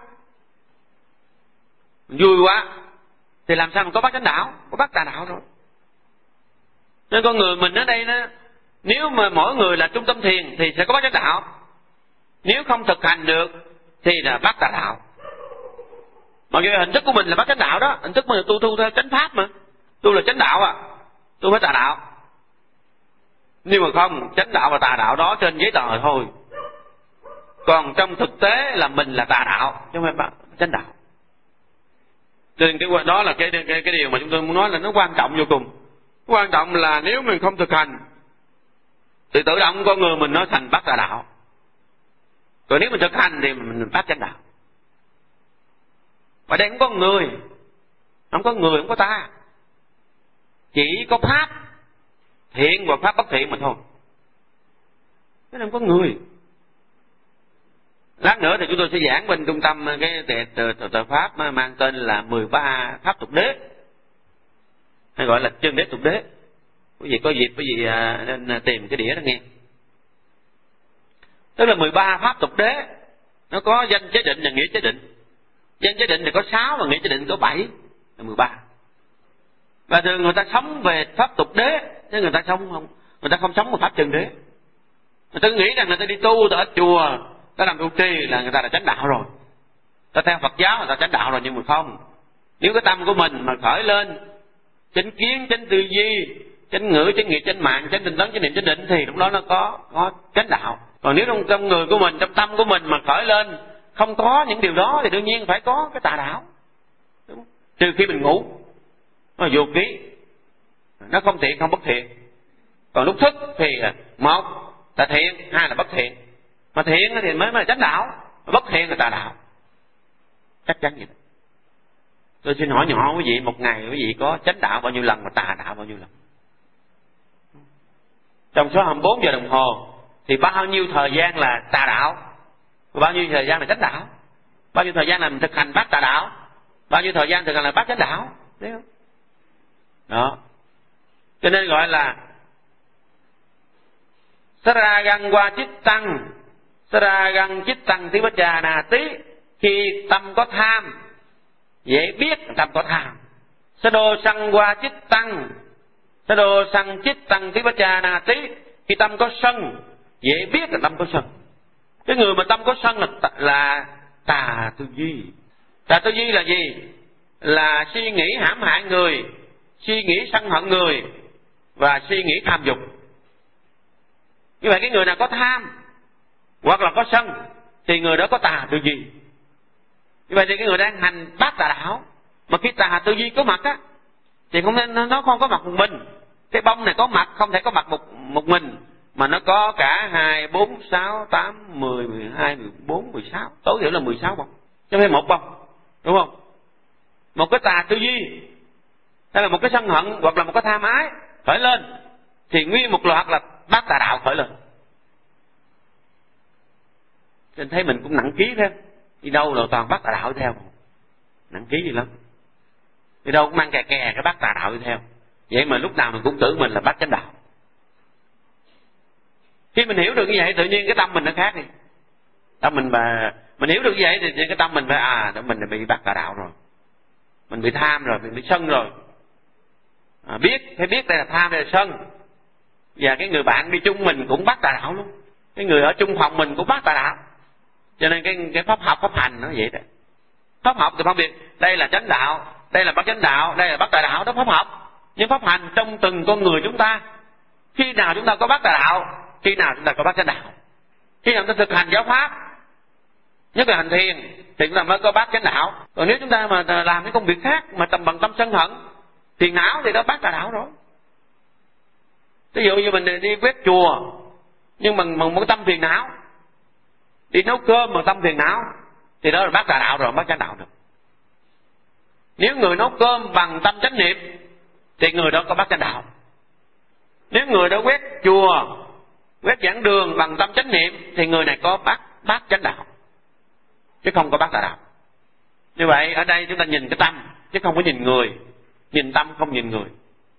mình vui quá, thì làm sao mình có bát chánh đạo? Có bát tà đạo rồi. Nên con người mình ở đây nó, nếu mà mỗi người là trung tâm thiền thì sẽ có bát chánh đạo. Nếu không thực hành được thì là bát tà đạo. Mà cái hình thức của mình là bát chánh đạo đó, hình thức mình là tu theo chánh pháp mà. Tu là chánh đạo à, tu phải tà đạo. Nhưng mà không, chánh đạo và tà đạo đó trên giấy tờ thôi. Còn trong thực tế là mình là tà đạo, chứ không phải chánh đạo. Cho nên cái đó là cái điều mà chúng tôi muốn nói là nó quan trọng vô cùng. Quan trọng là nếu mình không thực hành thì tự động con người mình nó thành bát tà đạo. Còn nếu mình thực hành thì mình bát chánh đạo. Và đây không có người, không có người, không có ta. Chỉ có pháp thiện và pháp bất thiện mà thôi. Chứ không có người. Lát nữa thì chúng tôi sẽ giảng bên trung tâm cái tờ pháp mang tên là 13 pháp tục đế, hay gọi là chân đế tục đế. Quý vị có dịp quý vị nên tìm cái đĩa đó nghe. Tức là 13 pháp tục đế, nó có danh chế định và nghĩa chế định. Danh chế định thì có 6 và nghĩa chế định có 7, là 13. Và thường người ta sống về pháp tục đế, chứ người ta không sống về pháp chân đế. Người ta nghĩ rằng người ta đi tu, ta ở chùa, ta làm tu trì là người ta đã chánh đạo rồi. Ta theo Phật giáo là ta chánh đạo rồi, nhưng mà không. Nếu cái tâm của mình mà khởi lên chánh kiến, chánh tư duy, chánh ngữ, chánh nghiệp, chánh mạng, chánh tinh tấn, chánh niệm, chánh định thì lúc đó nó có chánh đạo. Còn nếu trong người của mình, trong tâm của mình mà khởi lên không có những điều đó thì đương nhiên phải có cái tà đạo. Đúng không? Trừ khi mình ngủ, nó vô ký, nó không thiện không bất thiện. Còn lúc thức thì một là thiện, hai là bất thiện. Mà thiện thì mới là chánh đạo, mà bất thiện là tà đạo. Chắc chắn vậy. Tôi xin hỏi nhỏ quý vị, một ngày quý vị có chánh đạo bao nhiêu lần và tà đạo bao nhiêu lần? Trong số 24 giờ đồng hồ thì bao nhiêu thời gian là tà đạo, và bao nhiêu thời gian là chánh đạo? Bao nhiêu thời gian là mình thực hành bát tà đạo, bao nhiêu thời gian thực hành là bát chánh đạo? Đấy không? Đó. Cho nên gọi là Saragang qua chít tăng, Saragang chít tăng tí bát trà nà tí. Khi tâm có tham, dễ biết tâm có tham. Sado sang qua chít tăng, Sado sang chít tăng tí bát trà nà tí. Khi tâm có sân, dễ biết là tâm có sân. Cái người mà tâm có sân là tà tư duy. Tà tư duy là gì? Là suy nghĩ hãm hại người, suy nghĩ sân hận người và suy nghĩ tham dục. Như vậy cái người nào có tham hoặc là có sân thì người đó có tà tư duy. Như vậy thì cái người đang hành bát tà đạo, mà khi tà tư duy có mặt á thì nó không có mặt một mình. Cái bông này có mặt không thể có mặt một mình, mà nó có cả 2, 4, 6, 8, 10, 12, 14, 16, tối thiểu là 16 bông, chứ không phải một bông, đúng không? Một cái tà tư duy hay là một cái sân hận hoặc là một cái tham ái khởi lên thì nguyên một loạt là bát tà đạo khởi lên. Nên thấy mình cũng nặng ký thêm, đi đâu là toàn bát tà đạo đi theo, nặng ký gì lắm. Đi đâu cũng mang kè cái bát tà đạo đi theo. Vậy mà lúc nào mình cũng tưởng mình là bát chánh đạo. Khi mình hiểu được như vậy tự nhiên cái tâm mình nó khác đi. Tâm mình hiểu được như vậy thì cái tâm mình phải mình bị bát tà đạo rồi, mình bị tham rồi, mình bị sân rồi. Phải biết đây là tham, đây là sân. Và cái người bạn đi chung mình cũng bát tà đạo luôn, cái người ở chung phòng mình cũng bát tà đạo. Cho nên cái pháp học pháp hành nó vậy đó. Pháp học thì phân biệt đây là chánh đạo, đây là bát chánh đạo, đây là bát tà đạo, đó pháp học. Nhưng pháp hành trong từng con người chúng ta, khi nào chúng ta có bát tà đạo, khi nào chúng ta có bát chánh đạo. Khi nào chúng ta thực hành giáo pháp, nhất là hành thiền, thì chúng ta mới có bát chánh đạo. Còn nếu chúng ta mà làm cái công việc khác mà tầm bằng tâm sân hận, phiền não thì đó bát tà đạo rồi. Ví dụ như mình đi quét chùa nhưng bằng một tâm phiền não, đi nấu cơm bằng tâm phiền não, thì đó là bát tà đạo rồi, bát chánh đạo được. Nếu người nấu cơm bằng tâm chánh niệm thì người đó có bát chánh đạo. Nếu người đó quét chùa, quét giảng đường bằng tâm chánh niệm thì người này có bát chánh đạo, chứ không có bát tà đạo. Như vậy ở đây chúng ta nhìn cái tâm chứ không có nhìn người, nhìn tâm không nhìn người.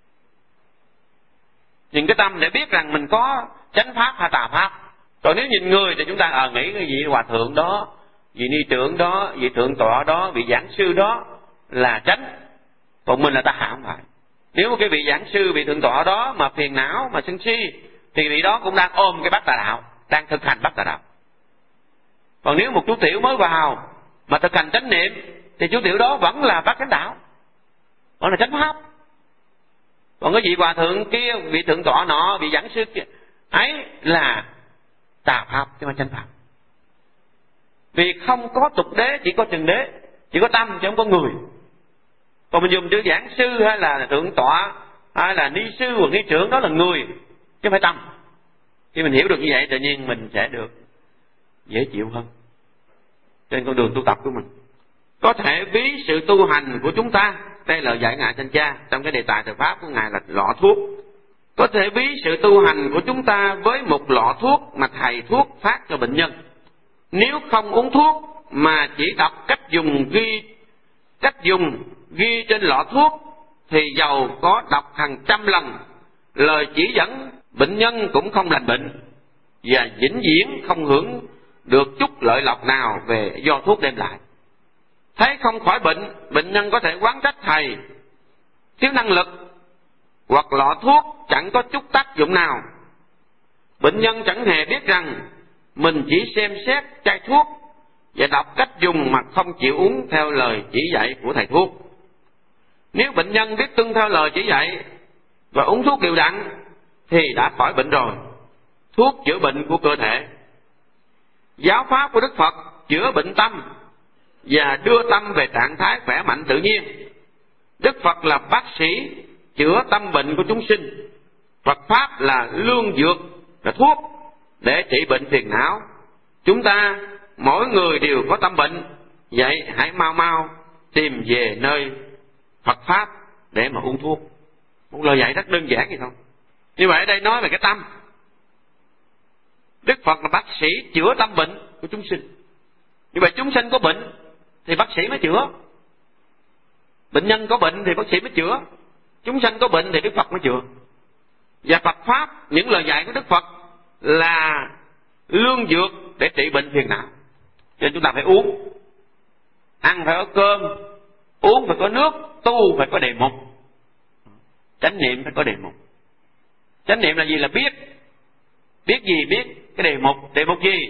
Nhìn cái tâm để biết rằng mình có chánh pháp hay tà pháp. Còn nếu nhìn người thì chúng ta nghĩ cái vị hòa thượng đó, vị ni trưởng đó, vị thượng tọa đó, vị giảng sư đó là chánh, còn mình là tà, không phải. Nếu một cái vị giảng sư, vị thượng tọa đó mà phiền não, mà sân si thì vị đó cũng đang ôm cái bát tà đạo, đang thực hành bát tà đạo. Còn nếu một chú tiểu mới vào mà thực hành chánh niệm thì chú tiểu đó vẫn là bát chánh đạo, vẫn là chánh pháp. Còn cái vị hòa thượng kia, vị thượng tọa nọ, vị giảng sư kia, ấy là tà pháp chứ không phải chánh pháp. Vì không có tục đế, chỉ có trần đế, chỉ có tâm chứ không có người. Còn mình dùng chữ giảng sư hay là thượng tọa hay là ni sư hoặc ni trưởng, đó là người chứ không phải tâm. Khi mình hiểu được như vậy tự nhiên mình sẽ được dễ chịu hơn trên con đường tu tập của mình. Có thể ví sự tu hành của chúng ta, đây là dạy Ngài Thanh Cha trong cái đề tài thời pháp của Ngài là lọ thuốc. Có thể ví sự tu hành của chúng ta với một lọ thuốc mà thầy thuốc phát cho bệnh nhân. Nếu không uống thuốc mà chỉ đọc cách dùng ghi trên lọ thuốc thì dầu có đọc hàng trăm lần, lời chỉ dẫn bệnh nhân cũng không lành bệnh và vĩnh viễn không hưởng được chút lợi lộc nào do thuốc đem lại. Thấy không khỏi bệnh, bệnh nhân có thể oán trách thầy thiếu năng lực hoặc lọ thuốc chẳng có chút tác dụng nào. Bệnh nhân chẳng hề biết rằng mình chỉ xem xét chai thuốc và đọc cách dùng mà không chịu uống theo lời chỉ dạy của thầy thuốc. Nếu bệnh nhân biết tuân theo lời chỉ dạy và uống thuốc đều đặn thì đã khỏi bệnh rồi. Thuốc chữa bệnh của cơ thể. Giáo pháp của Đức Phật chữa bệnh tâm và đưa tâm về trạng thái khỏe mạnh tự nhiên. Đức Phật là bác sĩ chữa tâm bệnh của chúng sinh. Phật pháp là lương dược, là thuốc để trị bệnh phiền não. Chúng ta mỗi người đều có tâm bệnh, vậy hãy mau mau tìm về nơi Phật pháp để mà uống thuốc. Một lời dạy rất đơn giản vậy thôi. Như vậy ở đây nói về cái tâm. Đức Phật là bác sĩ chữa tâm bệnh của chúng sinh. Như vậy chúng sinh có bệnh thì bác sĩ mới chữa. Bệnh nhân có bệnh thì bác sĩ mới chữa. Chúng sanh có bệnh thì Đức Phật mới chữa. Và Phật pháp, những lời dạy của Đức Phật là lương dược để trị bệnh phiền não. Cho nên chúng ta phải uống. Ăn phải có cơm, uống phải có nước, tu phải có đề mục. Chánh niệm phải có đề mục. Chánh niệm là gì? Là biết. Biết gì? Biết cái đề mục. Đề mục gì?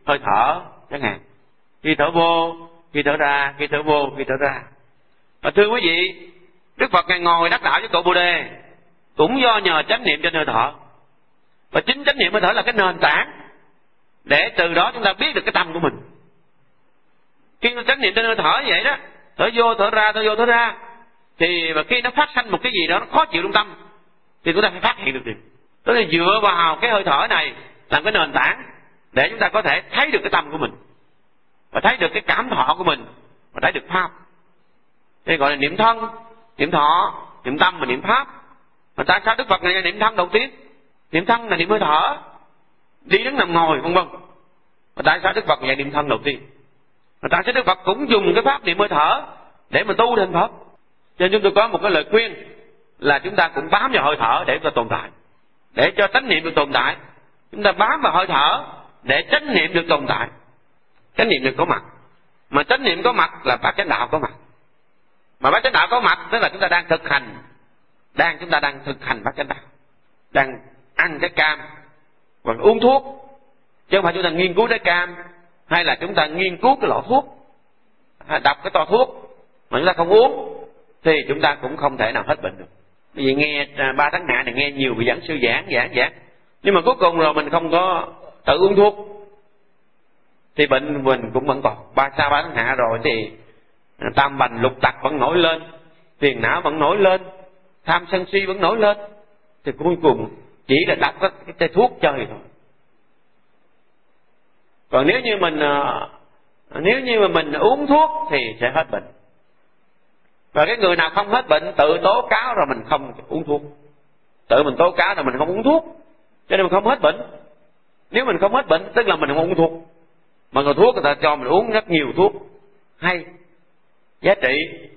hơi thở chẳng hạn. Khi thở vô, khi thở ra, khi thở vô, khi thở ra. Và thưa quý vị, Đức Phật Ngài ngồi đắc đạo với cội Bồ Đề cũng do nhờ chánh niệm trên hơi thở. Và chính chánh niệm hơi thở là cái nền tảng để từ đó chúng ta biết được cái tâm của mình. Khi chánh niệm trên hơi thở như vậy đó, thở vô thở ra, thở vô thở ra, thì mà khi nó phát sanh một cái gì đó nó khó chịu trong tâm thì chúng ta phải phát hiện được điều. Tức là dựa vào cái hơi thở này làm cái nền tảng để chúng ta có thể thấy được cái tâm của mình, và thấy được cái cảm thọ của mình, và thấy được pháp. Đây gọi là niệm thân, niệm thọ, niệm tâm và niệm pháp. Mà tại sao Đức Phật này niệm thân đầu tiên? Niệm thân là niệm hơi thở, đi đứng nằm ngồi vân vân. Mà tại sao Đức Phật dạy niệm thân đầu tiên? Mà tại sao Đức Phật cũng dùng cái pháp niệm hơi thở để mà tu thành Phật? Cho nên chúng tôi có một cái lời khuyên là chúng ta cũng bám vào hơi thở để chúng ta tồn tại. Để cho chánh niệm được tồn tại, chúng ta bám vào hơi thở để chánh niệm được tồn tại. Chánh niệm được có mặt. Mà chánh niệm có mặt là bát chánh đạo có mặt. Mà bát chánh đạo có mặt tức là chúng ta đang thực hành, chúng ta đang thực hành bát chánh đạo, đang ăn cái cam hoặc uống thuốc, chứ không phải chúng ta nghiên cứu trái cam hay là chúng ta nghiên cứu cái lọ thuốc, hay đọc cái toa thuốc mà chúng ta không uống thì chúng ta cũng không thể nào hết bệnh được. Bởi vì nghe 3 tháng hạ này nghe nhiều vị giảng sư giảng, nhưng mà cuối cùng rồi mình không có tự uống thuốc thì bệnh mình cũng vẫn còn. Sau 3 tháng hạ rồi thì tam bành lục tặc vẫn nổi lên, phiền não vẫn nổi lên, tham sân si vẫn nổi lên, thì cuối cùng chỉ là đắp cái chai thuốc chơi thôi. Còn nếu như mà mình uống thuốc thì sẽ hết bệnh. Và cái người nào không hết bệnh tự tố cáo rồi mình không uống thuốc, tự mình tố cáo rồi mình không uống thuốc, cho nên mình không hết bệnh. Nếu mình không hết bệnh tức là mình không uống thuốc. Mà người thuốc người ta cho mình uống rất nhiều thuốc hay, giá trị,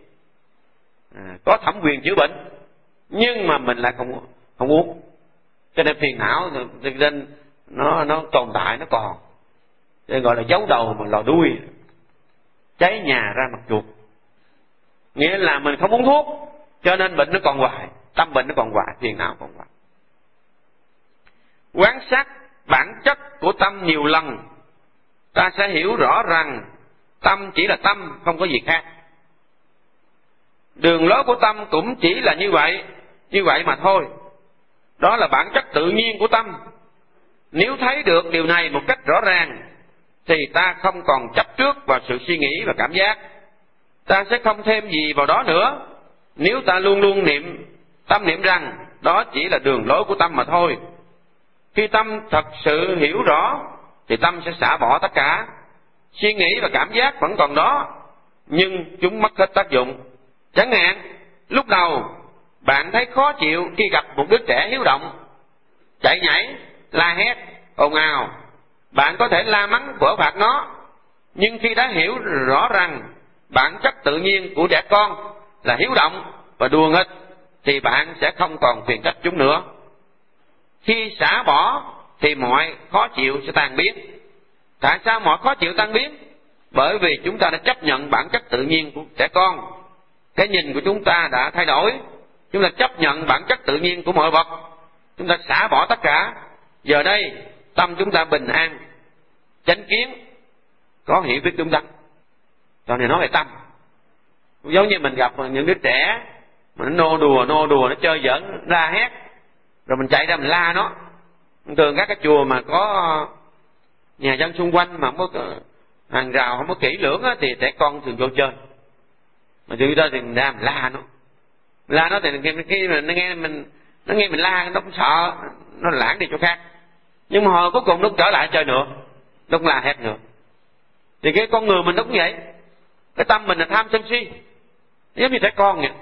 có thẩm quyền chữa bệnh, nhưng mà mình lại không uống, cho nên phiền não nên nó tồn tại, nó còn, nên gọi là giấu đầu mà lò đuôi, cháy nhà ra mặt chuột. Nghĩa là mình không uống thuốc cho nên bệnh nó còn hoài, tâm bệnh nó còn hoài, phiền não còn hoài. Quán sát bản chất của tâm nhiều lần, ta sẽ hiểu rõ rằng tâm chỉ là tâm, không có gì khác. Đường lối của tâm cũng chỉ là như vậy mà thôi. Đó là bản chất tự nhiên của tâm. Nếu thấy được điều này một cách rõ ràng thì ta không còn chấp trước vào sự suy nghĩ và cảm giác. Ta sẽ không thêm gì vào đó nữa. Nếu ta luôn luôn tâm niệm rằng đó chỉ là đường lối của tâm mà thôi. Khi tâm thật sự hiểu rõ thì tâm sẽ xả bỏ tất cả. Suy nghĩ và cảm giác vẫn còn đó, nhưng chúng mất hết tác dụng. Chẳng hạn, lúc đầu bạn thấy khó chịu khi gặp một đứa trẻ hiếu động, chạy nhảy, la hét, ồn ào. Bạn có thể la mắng quở phạt nó, nhưng khi đã hiểu rõ rằng bản chất tự nhiên của trẻ con là hiếu động và đùa nghịch thì bạn sẽ không còn phiền trách chúng nữa. Khi xả bỏ thì mọi khó chịu sẽ tan biến. Tại sao mọi khó chịu tan biến? Bởi vì chúng ta đã chấp nhận bản chất tự nhiên của trẻ con. Cái nhìn của chúng ta đã thay đổi. Chúng ta chấp nhận bản chất tự nhiên của mọi vật. Chúng ta xả bỏ tất cả. Giờ đây tâm chúng ta bình an, chánh kiến, có hiểu biết đúng đắn. Cho nên nói về tâm. Giống như mình gặp những đứa trẻ mà nó nô đùa, nó chơi giỡn, la hét, rồi mình chạy ra mình la nó. Thường các cái chùa mà có nhà dân xung quanh mà không có hàng rào, không có kỹ lưỡng á, thì trẻ con thường vô chơi. Mà từ đó thì mình ra mình la nó. La nó thì khi mà nó nghe mình la nó cũng sợ, nó lãng đi chỗ khác. Nhưng mà hồi cuối cùng nó trở lại chơi nữa, nó cũng la hét nữa. Thì cái con người mình nó cũng vậy. Cái tâm mình là tham sân si, giống như trẻ con vậy.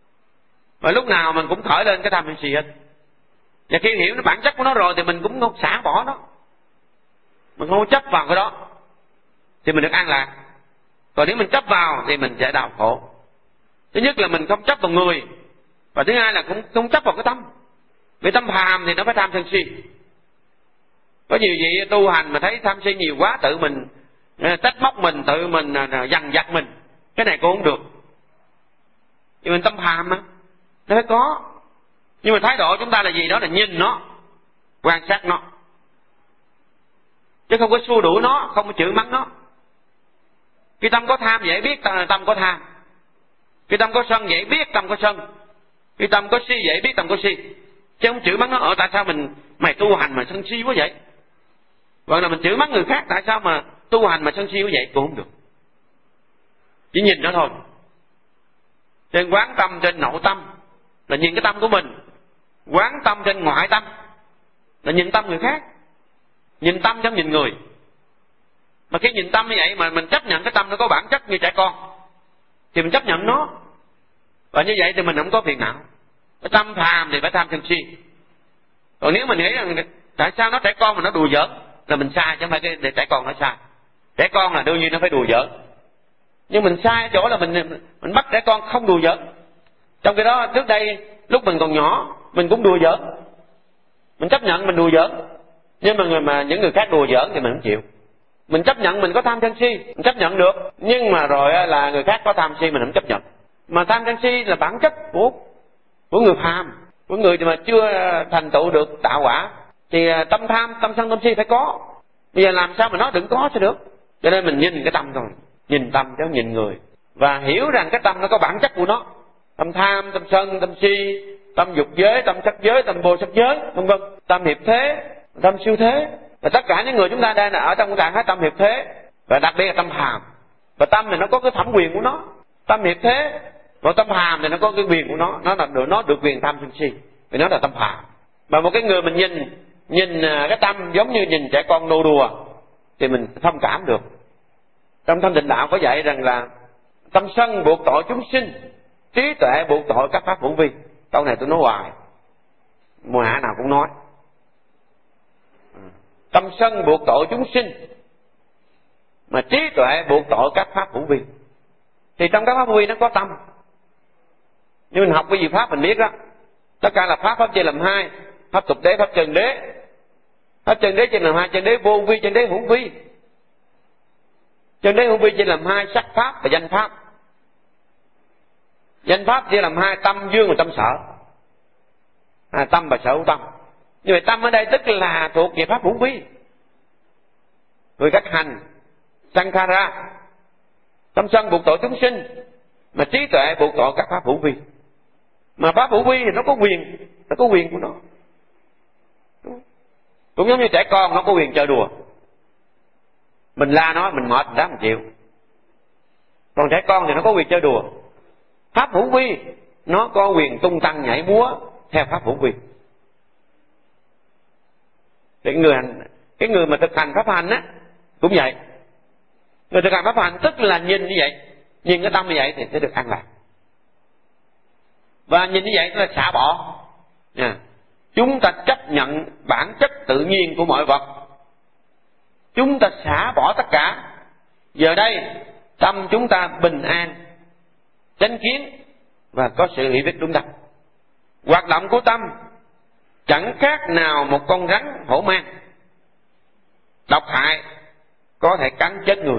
Và lúc nào mình cũng khởi lên cái tham sân si hết. Và khi hiểu nó bản chất của nó rồi thì mình cũng không xả bỏ nó, mình không chấp vào cái đó thì mình được an lạc. Còn nếu mình chấp vào thì mình sẽ đau khổ. Thứ nhất là mình không chấp vào người, và thứ hai là cũng không chấp vào cái tâm. Vì tâm phàm thì nó phải tham sân si. Có nhiều vị tu hành mà thấy tham si nhiều quá, tự mình trách móc mình, tự mình dằn vặt mình, cái này cũng không được. Vì mình tâm phàm mà, nó phải có. Nhưng mà thái độ chúng ta là gì? Đó là nhìn nó, quan sát nó. chứ không có xua đuổi nó, không có chửi mắng nó. Cái tâm có tham vậy biết tâm có tham, cái tâm có sân vậy biết tâm có sân, cái tâm có si vậy biết tâm có si, chứ không chửi mắng nó. Tại sao mày tu hành mà sân si quá vậy? Hoặc là mình chửi mắng người khác, tại sao mà tu hành mà sân si quá vậy? Cũng không được. Chỉ nhìn nó thôi. Trên quán tâm trên nội tâm là nhìn cái tâm của mình, quán tâm trên ngoại tâm là nhìn tâm người khác. Nhìn tâm giống nhìn người. Mà khi nhìn tâm như vậy mà mình chấp nhận cái tâm nó có bản chất như trẻ con thì mình chấp nhận nó, và như vậy thì mình không có phiền não. Cái tâm tham thì phải tham sân si. Còn nếu mình nghĩ rằng tại sao nó trẻ con mà nó đùa giỡn là mình sai, chứ không phải cái trẻ con nó sai. Trẻ con là đương nhiên nó phải đùa giỡn, nhưng mình sai ở chỗ là mình bắt trẻ con không đùa giỡn. Trong cái đó trước đây lúc mình còn nhỏ mình cũng đùa giỡn, mình chấp nhận mình đùa giỡn, nhưng mà những người khác đùa giỡn thì mình không chịu. Mình chấp nhận mình có tham sân si, mình chấp nhận được, nhưng mà rồi là người khác có tham si mình không chấp nhận. Mà tham sân si là bản chất của người phàm, của người mà chưa thành tựu được tạo quả, thì tâm tham, tâm sân, tâm si phải có. Bây giờ làm sao mà nó đừng có cho được? Cho nên mình nhìn cái tâm thôi, nhìn tâm chứ không nhìn người, và hiểu rằng cái tâm nó có bản chất của nó. Tâm tham, tâm sân, tâm si, tâm dục giới, tâm sắc giới, tâm vô sắc giới, vân vân. Tâm hiệp thế, tâm siêu thế. Và tất cả những người chúng ta đang ở trong trạng thái tâm hiệp thế, và đặc biệt là tâm phàm. Và tâm này nó có cái thẩm quyền của nó. Tâm hiệp thế và tâm phàm thì nó có cái quyền của nó được quyền tham sân si, vì nó là tâm phàm. Mà một cái người mình nhìn cái tâm giống như nhìn trẻ con nô đùa thì mình thông cảm được. Trong Thanh Tịnh Đạo có dạy rằng là tâm sân buộc tội chúng sinh, trí tuệ buộc tội các pháp hữu vi. Câu này tôi nói hoài, mùa hạ nào cũng nói. Tâm sân buộc tội chúng sinh, mà trí tuệ buộc tội các pháp hữu vi. Thì trong các pháp hữu vi nó có tâm. Nhưng mình học cái gì pháp mình biết đó, tất cả là pháp chia làm hai: pháp tục đế, pháp chân đế. Pháp chân đế chia làm hai: chân đế vô vi, chân đế hữu vi. Chân đế hữu vi chia làm hai: sắc pháp và danh pháp. Danh pháp chia làm hai: tâm dương và tâm sở. Tâm và sở hữu tâm. Như vậy tâm ở đây tức là thuộc về pháp hữu vi. Người cách hành sankhara. Tâm sân buộc tội chúng sinh, mà trí tuệ buộc tội các pháp hữu vi. Mà pháp hữu vi thì nó có quyền của nó. Cũng giống như trẻ con nó có quyền chơi đùa. Mình la nó, mình mệt mình dám chịu. Còn trẻ con thì nó có quyền chơi đùa. Pháp hữu vi nó có quyền tung tăng nhảy múa theo pháp hữu vi. Cái người mà thực hành pháp hành á cũng vậy. Người thực hành pháp hành tức là nhìn như vậy, nhìn cái tâm như vậy thì sẽ được an lạc. Và nhìn như vậy là xả bỏ. Chúng ta chấp nhận bản chất tự nhiên của mọi vật, chúng ta xả bỏ tất cả. Giờ đây tâm chúng ta bình an, chánh kiến và có sự hiểu biết đúng đắn. Hoạt động của tâm chẳng khác nào một con rắn hổ mang, độc hại, có thể cắn chết người.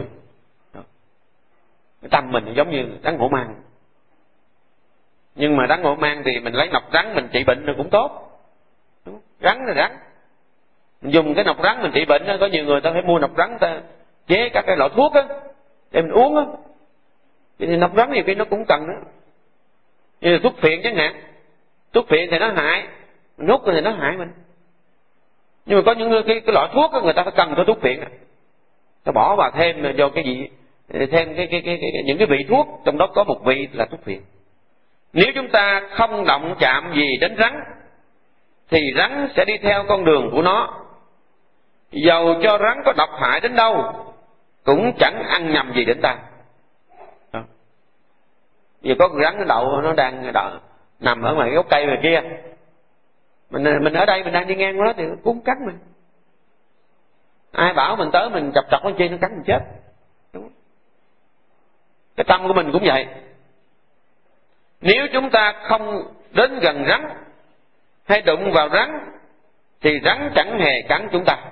Cái tâm mình giống như rắn hổ mang. Nhưng mà rắn hổ mang thì mình lấy nọc rắn mình trị bệnh rồi cũng tốt. Rắn là rắn, mình dùng cái nọc rắn mình trị bệnh. Có nhiều người ta phải mua nọc rắn, ta chế các cái loại thuốc á để mình uống á. Thì nọc rắn nhiều khi nó cũng cần đó. Như là thuốc phiện chẳng hạn. Thuốc phiện thì nó hại, mình hút thì nó hại mình. Nhưng mà có những cái loại thuốc đó, người ta phải cần tới thuốc phiện. Ta bỏ vào thêm vô cái gì, thêm những cái vị thuốc, trong đó có một vị là thuốc phiện. Nếu chúng ta không động chạm gì đến rắn thì rắn sẽ đi theo con đường của nó. Dầu cho rắn có độc hại đến đâu cũng chẳng ăn nhầm gì đến ta. Giờ có con rắn nó đang nằm ở ngoài gốc cây ngoài kia, mình ở đây mình đang đi ngang qua đó thì nó cuốn cắn mình. Ai bảo mình tới mình chọc lên chi nó cắn mình chết. Đúng. Cái tâm của mình cũng vậy. Nếu chúng ta không đến gần rắn hay đụng vào rắn thì rắn chẳng hề cắn chúng ta.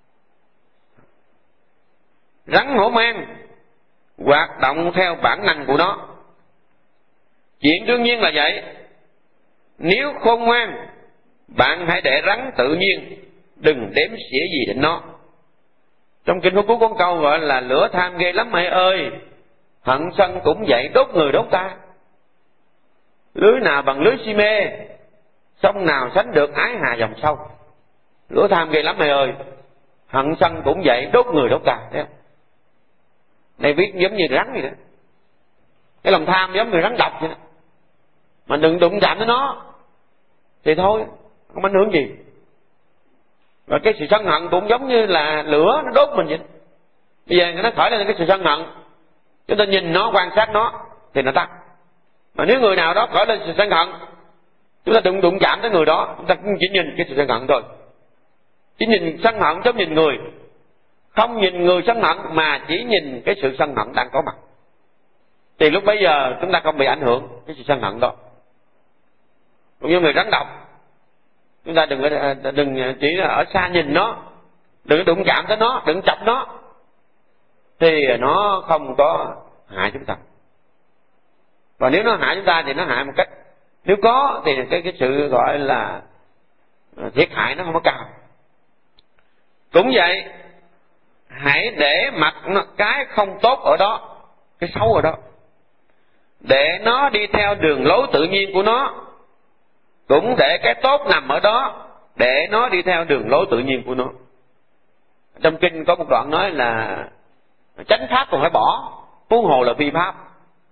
Rắn hổ mang hoạt động theo bản năng của nó. Chuyện đương nhiên là vậy. Nếu khôn ngoan, bạn hãy để rắn tự nhiên, đừng đếm xỉa gì đến nó. Trong kinh Pháp Cú có một câu gọi là lửa tham ghê lắm mày ơi, hận sân cũng vậy đốt người đốt ta. Lưới nào bằng lưới si mê, sông nào sánh được ái hà dòng sâu. Lửa tham ghê lắm mày ơi, hận sân cũng vậy đốt người đốt ta. Thấy không? Này viết giống như rắn vậy đó. Cái lòng tham giống như rắn độc vậy đó. Mà đừng đụng chạm tới nó thì thôi, không ảnh hưởng gì. Và cái sự sân hận cũng giống như là lửa nó đốt mình vậy. Bây giờ nó khởi lên cái sự sân hận, chúng ta nhìn nó, quan sát nó thì nó tắt. Mà nếu người nào đó khởi lên sự sân hận, chúng ta đừng đụng chạm tới người đó, chúng ta chỉ nhìn cái sự sân hận thôi. Chỉ nhìn sân hận giống nhìn người, không nhìn người sân hận mà chỉ nhìn cái sự sân hận đang có mặt, thì lúc bấy giờ chúng ta không bị ảnh hưởng cái sự sân hận đó. Cũng như người rắn độc, chúng ta đừng chỉ là ở xa nhìn nó, đừng đụng chạm tới nó, đừng chọc nó, thì nó không có hại chúng ta. Và nếu nó hại chúng ta thì nó hại một cách, nếu có thì cái sự gọi là thiệt hại nó không có cao. Cũng vậy, hãy để mặc cái không tốt ở đó, cái xấu ở đó, để nó đi theo đường lối tự nhiên của nó. Cũng để cái tốt nằm ở đó, để nó đi theo đường lối tự nhiên của nó. Trong kinh có một đoạn nói là chánh pháp còn phải bỏ, huống hồ là phi pháp.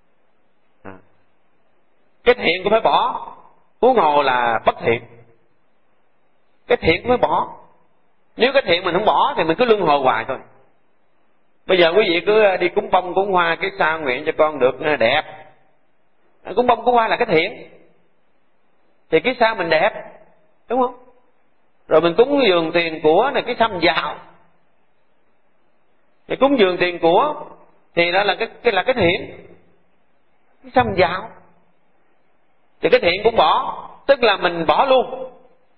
Cái thiện cũng phải bỏ, huống hồ là bất thiện. Cái thiện cũng phải bỏ. Nếu cái thiện mình không bỏ thì mình cứ luân hồi hoài thôi. Bây giờ quý vị cứ đi cúng bông cúng hoa, cái sao nguyện cho con được đẹp. Cúng bông cúng hoa là cái thiện, thì cái sao mình đẹp, đúng không? Rồi mình cúng dường tiền của này cái sao mình giàu. Thì cúng dường tiền của thì đó là cái thiện, cái sao mình giàu. Thì cái thiện cũng bỏ, tức là mình bỏ luôn.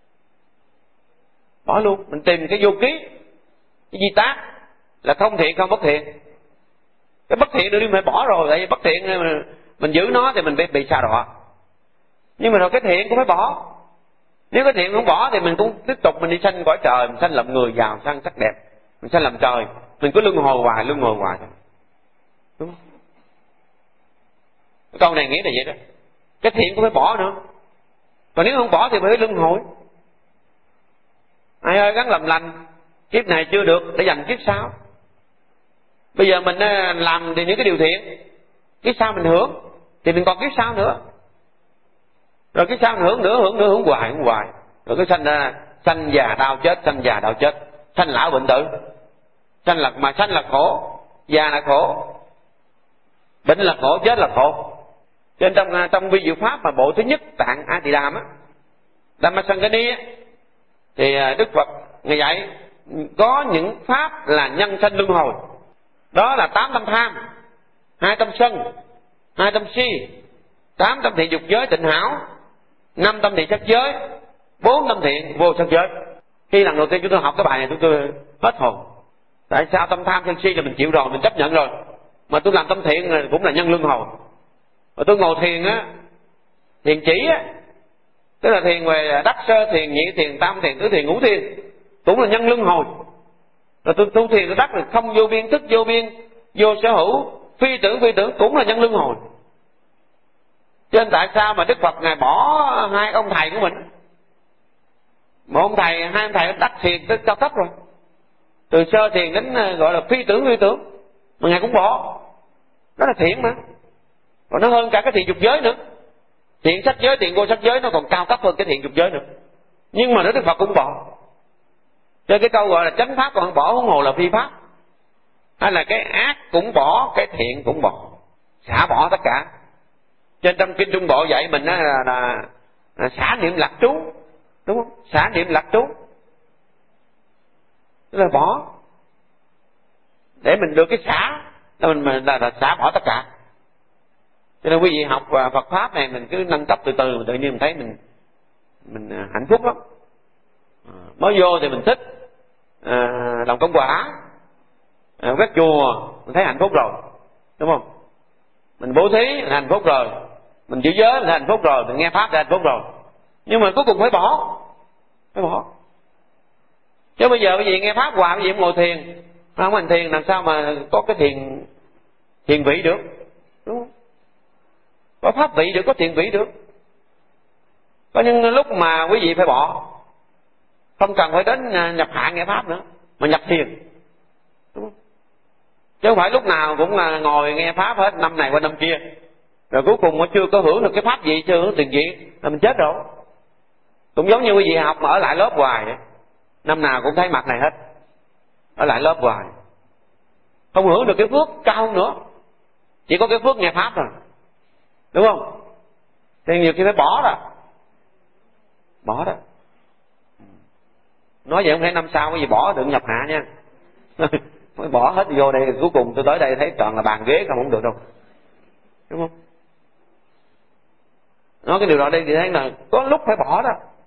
Bỏ luôn, mình tìm cái vô ký, cái di tác là không thiện không bất thiện. Cái bất thiện đương nhiên phải bỏ rồi, tại vì bất thiện mình giữ nó thì mình bị sa đọa. Nhưng mà rồi cái thiện cũng phải bỏ. Nếu cái thiện không bỏ thì mình cũng tiếp tục mình đi sanh cõi trời, mình sanh làm người giàu sang sắc đẹp, mình sanh làm trời, mình cứ luân hồi hoài thôi. Đúng không? Cái câu này nghĩa là vậy đó. Cái thiện cũng phải bỏ nữa. Còn nếu không bỏ thì phải luân hồi. Ai ơi, gắng làm lành, kiếp này chưa được để dành kiếp sau. Bây giờ mình làm thì những cái điều thiện, kiếp sau mình hưởng thì mình còn kiếp sau nữa. Rồi kiếp sau mình hưởng hoài. Rồi cái sanh già đau chết, sanh lão bệnh tử. Sanh là khổ, già là khổ, bệnh là khổ, chết là khổ. Cho nên trong vi diệu pháp mà bộ thứ nhất tạng A Tỳ Đàm á, Dhammasangani á, thì Đức Phật Ngài dạy có những pháp là nhân sanh luân hồi. Đó là 8 tâm tham, 2 tâm sân, 2 tâm si, 8 tâm thiện dục giới tịnh hảo, 5 tâm thiện sắc giới, 4 tâm thiện vô sắc giới. Khi lần đầu tiên chúng tôi học cái bài này chúng tôi hết hồn. Tại sao tâm tham sân si là mình chịu rồi, mình chấp nhận rồi, mà tôi làm tâm thiện cũng là nhân luân hồi. Mà tôi ngồi thiền á, thiền chỉ á, tức là thiền về đắc sơ thiền, nhị thiền, tam thiền, tứ thiền, ngũ thiền, cũng là nhân luân hồi. Rồi tôi tu thiền tôi đắc được không vô biên, thức vô biên, vô sở hữu, phi tưởng cũng là nhân luân hồi. Cho nên tại sao mà Đức Phật Ngài bỏ 2 ông thầy của mình? Một ông thầy, 2 ông thầy đắc thiền tới cao cấp rồi, từ sơ thiền đến gọi là phi tưởng, mà Ngài cũng bỏ. Đó là thiện mà. Còn nó hơn cả cái thiện dục giới nữa. Thiện sắc giới, thiện vô sắc giới nó còn cao cấp hơn cái thiện dục giới nữa. Nhưng mà Đức Phật cũng bỏ. Cho cái câu gọi là chánh pháp còn bỏ, huống hồ là phi pháp. Hay là cái ác cũng bỏ, cái thiện cũng bỏ, xả bỏ tất cả. Trên trong kinh Trung Bộ dạy mình là xả niệm lạc trú, đúng không? Xả niệm lạc trú tức là bỏ, để mình được cái xả, mình là xả bỏ tất cả. Cho nên quý vị học Phật pháp này mình cứ nâng cấp từ từ, tự nhiên mình thấy mình hạnh phúc lắm. Mới vô thì mình thích làm công quả, quét chùa mình thấy hạnh phúc rồi, đúng không? Mình bố thí là hạnh phúc rồi, mình giữ giới là hạnh phúc rồi, mình nghe pháp là hạnh phúc rồi. Nhưng mà cuối cùng phải bỏ. Chứ bây giờ quý vị nghe pháp hoài, quý vị ngồi thiền, Không hành thiền làm sao mà có cái thiền vị được, đúng không? Có pháp vị được, có thiền vị được. Có những lúc mà quý vị phải bỏ, không cần phải đến nhập hạ nghe pháp nữa, mà nhập thiền, đúng không? Chứ không phải lúc nào cũng là ngồi nghe pháp hết, năm này qua năm kia, rồi cuối cùng nó chưa có hưởng được cái pháp gì, chưa hưởng tiền gì, là mình chết rồi. Cũng giống như quý vị học mà ở lại lớp hoài vậy, năm nào cũng thấy mặt này hết, ở lại lớp hoài, không hưởng được cái phước cao nữa, chỉ có cái phước nghe pháp thôi, đúng không? Thì nhiều khi phải bỏ đó, bỏ đó. Nói vậy không thể năm sau cái gì bỏ đừng nhập hạ nha. Mới bỏ hết vô đây, cuối cùng tôi tới đây thấy toàn là bàn ghế không được đâu, đúng không? Nói cái điều đó đây thì thấy là có lúc phải bỏ đó.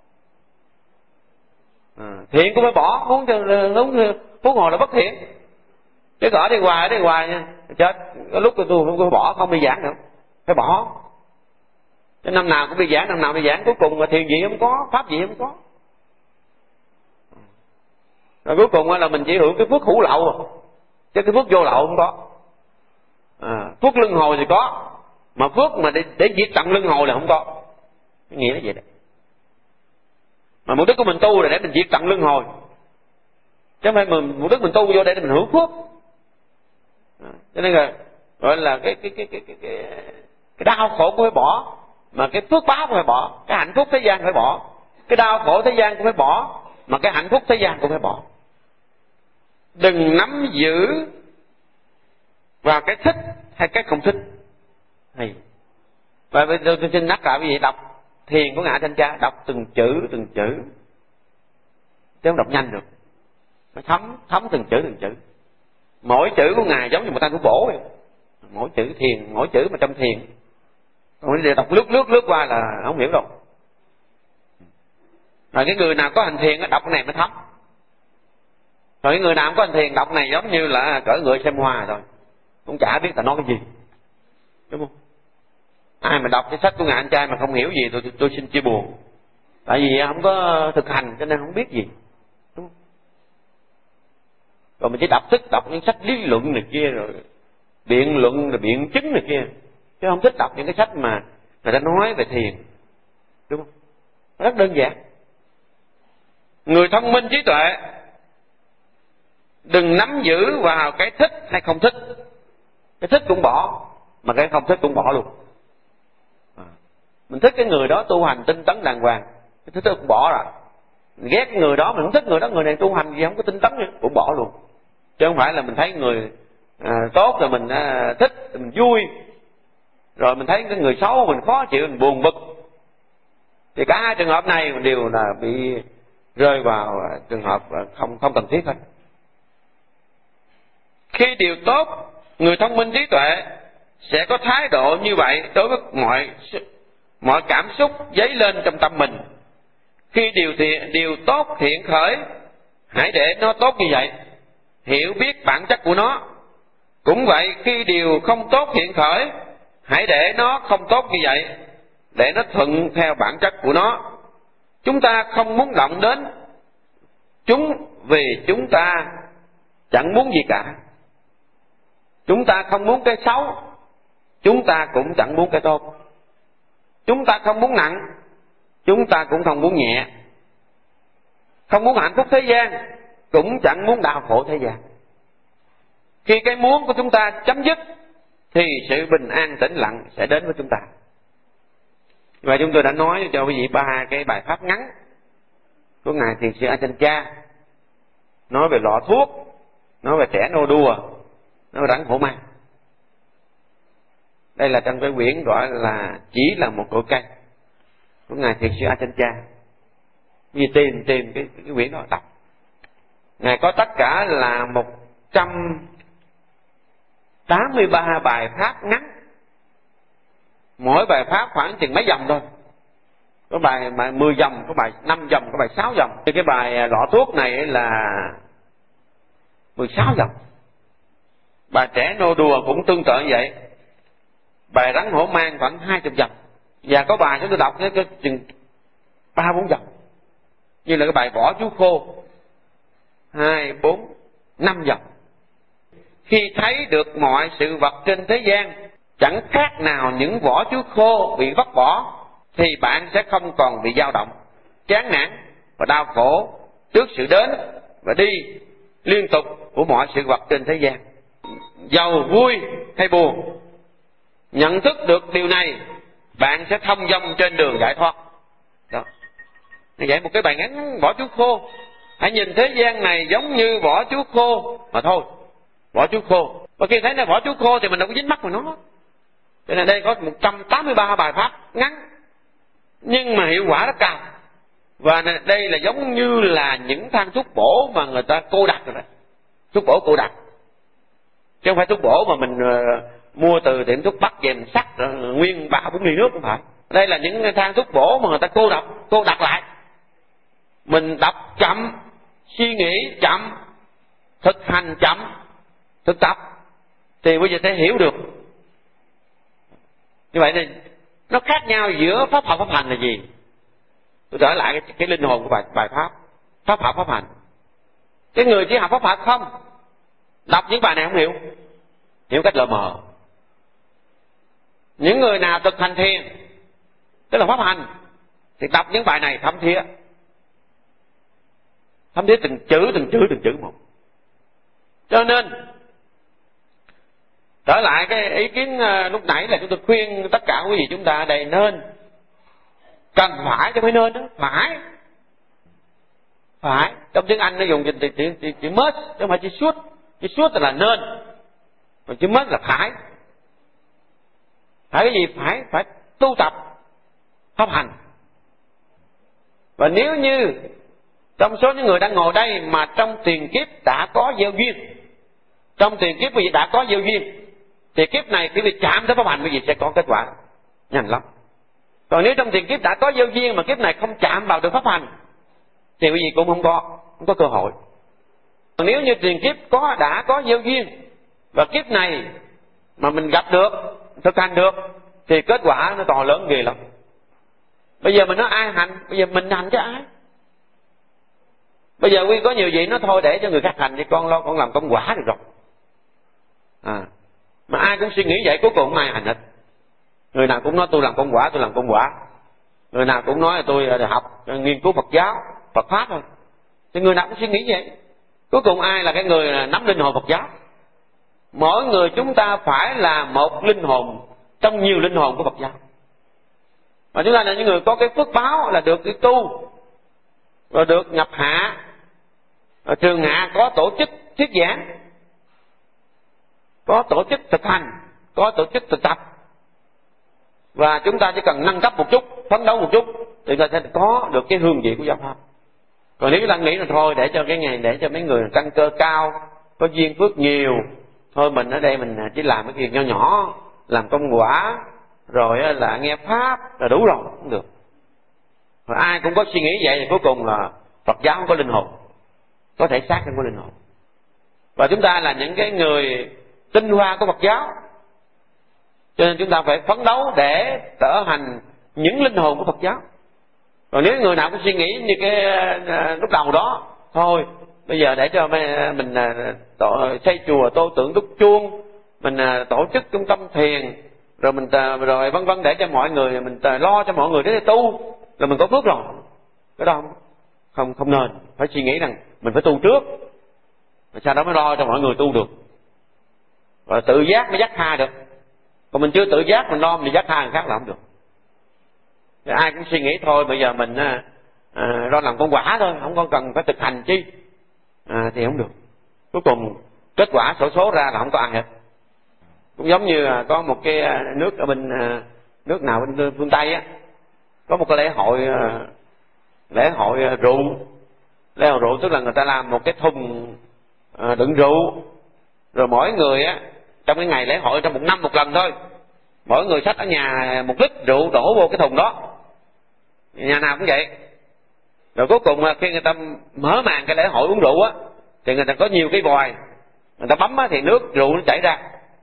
Thiện cũng phải bỏ, muốn ngồi là bất thiện, chứ ở đây hoài nha, chết. Có lúc tôi không có bỏ, không đi giảng nữa, phải bỏ. Chứ năm nào cũng đi giảng, năm nào đi giảng, cuối cùng mà thiền gì không có, pháp gì không có. Rồi cuối cùng là mình chỉ hưởng cái phước hữu lậu, chứ cái phước vô lậu không có. Phước luân hồi thì có, mà phước mà để diệt tận luân hồi là không có. Cái nghĩa là vậy đó. Mà mục đích của mình tu là để mình diệt tận luân hồi, chứ không phải mục đích mình tu vô để mình hưởng phước. Cho nên là gọi là cái đau khổ cũng phải bỏ, mà cái phước báo cũng phải bỏ, cái hạnh phúc thế gian phải bỏ, cái đau khổ thế gian cũng phải bỏ, mà cái hạnh phúc thế gian cũng phải bỏ. Đừng nắm giữ vào cái thích hay cái không thích. Và bây giờ tôi xin nhắc lại quý vị đọc thiền của Ngài Thanh Cha, đọc từng chữ, chứ không đọc nhanh được, phải thấm từng chữ. Mỗi chữ của Ngài giống như một thanh thuốc bổ vậy. Mỗi chữ thiền, mỗi chữ mà trong thiền. Còn để đọc lướt qua là không hiểu đâu. Rồi cái người nào có hành thiền đọc cái này mới thấm. Rồi cái người nào không có hành thiền đọc này giống như là cỡ người xem hoa rồi, cũng chả biết là nói cái gì, đúng không? Ai mà đọc cái sách của Ngài Anh Trai mà không hiểu gì tôi xin chia buồn, tại vì không có thực hành cho nên không biết gì, đúng không? Rồi mình chỉ đọc những sách lý luận này kia, rồi biện luận, rồi biện chứng này kia, chứ không thích đọc những cái sách mà người ta nói về thiền, đúng không? Rất đơn giản. Người thông minh trí tuệ đừng nắm giữ vào cái thích hay không thích. Cái thích cũng bỏ, mà cái không thích cũng bỏ luôn. Mình thích cái người đó tu hành tinh tấn đàng hoàng, cái thích cũng bỏ rồi. Mình ghét cái người đó, mình không thích người đó, người này tu hành gì không có tinh tấn cũng bỏ luôn. Chứ không phải là mình thấy người tốt rồi mình thích, rồi mình vui, rồi mình thấy cái người xấu mình khó chịu, mình buồn bực. Thì cả hai trường hợp này đều là bị rơi vào trường hợp không cần thiết hết. Khi điều tốt, người thông minh trí tuệ sẽ có thái độ như vậy đối với mọi cảm xúc dấy lên trong tâm mình. Khi điều tốt hiện khởi, hãy để nó tốt như vậy, hiểu biết bản chất của nó. Cũng vậy, khi điều không tốt hiện khởi, hãy để nó không tốt như vậy, để nó thuận theo bản chất của nó. Chúng ta không muốn động đến chúng vì chúng ta chẳng muốn gì cả. Chúng ta không muốn cái xấu, chúng ta cũng chẳng muốn cái tốt. Chúng ta không muốn nặng, chúng ta cũng không muốn nhẹ. Không muốn hạnh phúc thế gian, cũng chẳng muốn đau khổ thế gian. Khi cái muốn của chúng ta chấm dứt, thì sự bình an tĩnh lặng sẽ đến với chúng ta. Và chúng tôi đã nói cho quý vị 3 cái bài pháp ngắn của Ngài Thiền sư Ajahn Chah, nói về lọ thuốc, nói về trẻ nô đùa, nói về rắn hổ mang. Đây là trong cái quyển gọi là Chỉ là một cội cây của Ngài Thiền sư Ajahn Chah. Vì tìm cái quyển đó đọc. Ngài có tất cả là 183 bài pháp ngắn. Mỗi bài pháp khoảng chừng mấy dòng thôi. Có bài 10 dòng, có bài 5 dòng, có bài 6 dòng. Thì cái bài lọ thuốc này là 16 dòng. Bài trẻ nô đùa cũng tương tự như vậy. Bài rắn hổ mang khoảng 20 dòng. Và có bài chúng tôi đọc cái chừng 3-4 dòng. Như là cái bài vỏ chú khô 2, 4, 5 dòng. khi thấy được mọi sự vật trên thế gian chẳng khác nào những vỏ chuối khô bị vắt bỏ, thì bạn sẽ không còn bị dao động, chán nản và đau khổ trước sự đến và đi liên tục của mọi sự vật trên thế gian. Giàu vui hay buồn, nhận thức được điều này, bạn sẽ thông dong trên đường giải thoát. Đó. Vậy một cái bài ngắn vỏ chuối khô. Hãy nhìn thế gian này giống như vỏ chuối khô mà thôi. Vỏ chuối khô. Và khi thấy nó vỏ chuối khô thì mình đâu có dính mắc vào nó. Cho nên đây có 183 bài pháp ngắn, nhưng mà hiệu quả rất cao. Và đây là giống như là những thang thuốc bổ mà người ta cô đặc rồi đấy. Thuốc bổ cô đặc. Chứ không phải thuốc bổ mà mình mua từ tiệm thuốc bắc về mình sắc nguyên 3-4 ly nước, không phải. Đây là những thang thuốc bổ mà người ta cô đặc lại. Mình đọc chậm, suy nghĩ chậm, thực hành chậm, thực tập, thì bây giờ sẽ hiểu được. Như vậy nên nó khác nhau giữa pháp học pháp hành là gì? Tôi trở lại cái linh hồn của bài pháp. Pháp học pháp hành. Cái người chỉ học pháp học không, đọc những bài này không hiểu cách lờ mờ. Những người nào thực hành thiền, tức là pháp hành, thì đọc những bài này thấm thía từng chữ một. Cho nên trở lại cái ý kiến lúc nãy là chúng tôi khuyên tất cả quý vị chúng ta ở đây nên, cần phải chứ phải nên đó, phải. Trong tiếng Anh nó dùng chữ must chứ không phải chữ should. Chữ should là nên, còn chữ must là phải. Phải cái gì? Phải tu tập pháp hành. Và nếu như trong số những người đang ngồi đây mà trong tiền kiếp đã có gieo duyên, trong tiền kiếp quý vị đã có gieo duyên, thì kiếp này quý vị chạm tới pháp hành quý vị sẽ có kết quả nhanh lắm. Còn nếu trong tiền kiếp đã có gieo duyên mà kiếp này không chạm vào được pháp hành, thì quý vị cũng không có cơ hội. Còn nếu như tiền kiếp đã có gieo duyên và kiếp này mà mình gặp được, thực hành được, thì kết quả nó to lớn ghê lắm. Bây giờ mình nói ai hành, bây giờ mình hành cho ai? Bây giờ có nhiều vị nó thôi để cho người khác hành thì con làm công quả được rồi. Mà ai cũng suy nghĩ vậy, cuối cùng ai hành hết. Người nào cũng nói tôi làm công quả. Người nào cũng nói là tôi học nghiên cứu Phật giáo, Phật pháp thôi. Thì người nào cũng suy nghĩ vậy. Cuối cùng ai là cái người nắm linh hồn Phật giáo? Mỗi người chúng ta phải là một linh hồn trong nhiều linh hồn của Phật giáo. Mà chúng ta là những người có cái phước báo là được cái tu, rồi được nhập hạ, rồi trường hạ có tổ chức thuyết giảng, có tổ chức thực hành, có tổ chức thực tập. Và chúng ta chỉ cần nâng cấp một chút, phấn đấu một chút, thì ta sẽ có được cái hương vị của giáo pháp. Còn nếu chúng ta nghĩ là thôi để cho cái ngày, để cho mấy người căn cơ cao, có duyên phước nhiều, thôi mình ở đây mình chỉ làm cái việc nho nhỏ, làm công quả, rồi là nghe pháp là đủ rồi, không được. Và ai cũng có suy nghĩ vậy thì cuối cùng là Phật giáo không có linh hồn, có thể xác không có linh hồn. Và chúng ta là những cái người tinh hoa của Phật giáo, cho nên chúng ta phải phấn đấu để trở thành những linh hồn của Phật giáo. Còn nếu người nào cũng suy nghĩ như cái lúc đầu đó, thôi bây giờ để cho mình xây chùa, tô tượng đúc chuông, mình tổ chức trung tâm thiền, rồi mình rồi vân vân, để cho mọi người, mình lo cho mọi người để tu, là mình có phước rồi. Cái đó không nên. Phải suy nghĩ rằng mình phải tu trước, rồi sau đó mới lo cho mọi người tu được, rồi tự giác mới dắt tha được. Còn mình chưa tự giác, mình lo mình dắt tha người khác là không được. Thì ai cũng suy nghĩ thôi bây giờ mình lo làm công quả thôi, không có cần phải thực hành chi, thì không được. Cuối cùng kết quả xổ số ra là không có ai hết. Cũng giống như có một cái nước ở bên nước nào bên phương Tây á, có một cái lễ hội rượu. Lễ hội rượu tức là người ta làm một cái thùng đựng rượu, rồi mỗi người á trong cái ngày lễ hội, trong một năm một lần thôi, mỗi người xách ở nhà 1 lít rượu đổ vô cái thùng đó, nhà nào cũng vậy. Rồi cuối cùng khi người ta mở màn cái lễ hội uống rượu á, thì người ta có nhiều cái vòi, người ta bấm á thì nước rượu nó chảy ra.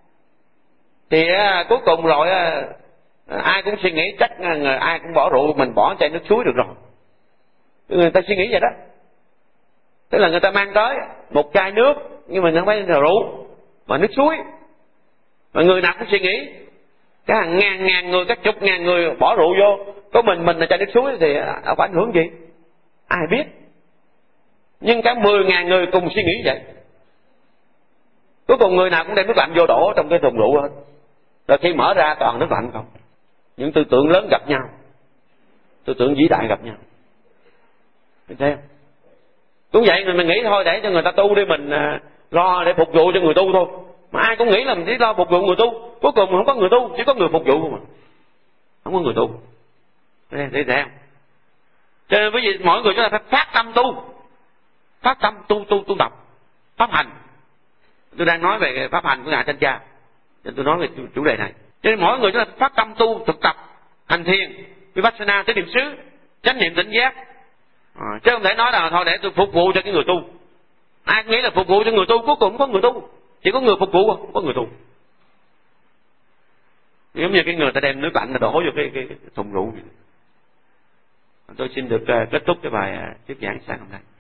Thì cuối cùng rồi ai cũng suy nghĩ chắc ai cũng bỏ rượu, mình bỏ chai nước suối được rồi. Người ta suy nghĩ vậy đó. Tức là người ta mang tới một chai nước nhưng mà không phải rượu, và nước suối, và người nào cũng suy nghĩ cái hàng ngàn người, các chục ngàn người bỏ rượu vô, có mình là chai nước suối thì có ảnh hưởng gì? Ai biết. Nhưng cả 10.000 người cùng suy nghĩ vậy, cuối cùng người nào cũng đem nước lạnh vô đổ trong cái thùng rượu hết. Rồi khi mở ra toàn nước lạnh không. Những tư tưởng lớn gặp nhau, tư tưởng vĩ đại gặp nhau. Thấy không? Cũng vậy, mình nghĩ thôi để cho người ta tu đi, mình lo để phục vụ cho người tu thôi. Mà ai cũng nghĩ là mình chỉ lo phục vụ người tu, cuối cùng không có người tu, chỉ có người phục vụ không mà. Không có người tu. Thấy không? Cho nên bởi vì mỗi người chúng ta phải phát tâm tu, phát tâm tu tập pháp hành. Tôi đang nói về pháp hành của ngài Thanh Cha, nên tôi nói về chủ đề này. Cho nên mỗi người chúng ta phát tâm tu, thực tập hành thiền, vipassana, tới niệm xứ, chánh niệm tỉnh giác. Chứ không thể nói là thôi để tôi phục vụ cho cái người tu. Ai nghĩ là phục vụ cho người tu, cuối cùng không có người tu, chỉ có người phục vụ, không có người tu. Giống như cái người ta đem nước lạnh đổ vô cái thùng rượu. Tôi xin được kết thúc cái bài thuyết giảng sáng hôm nay.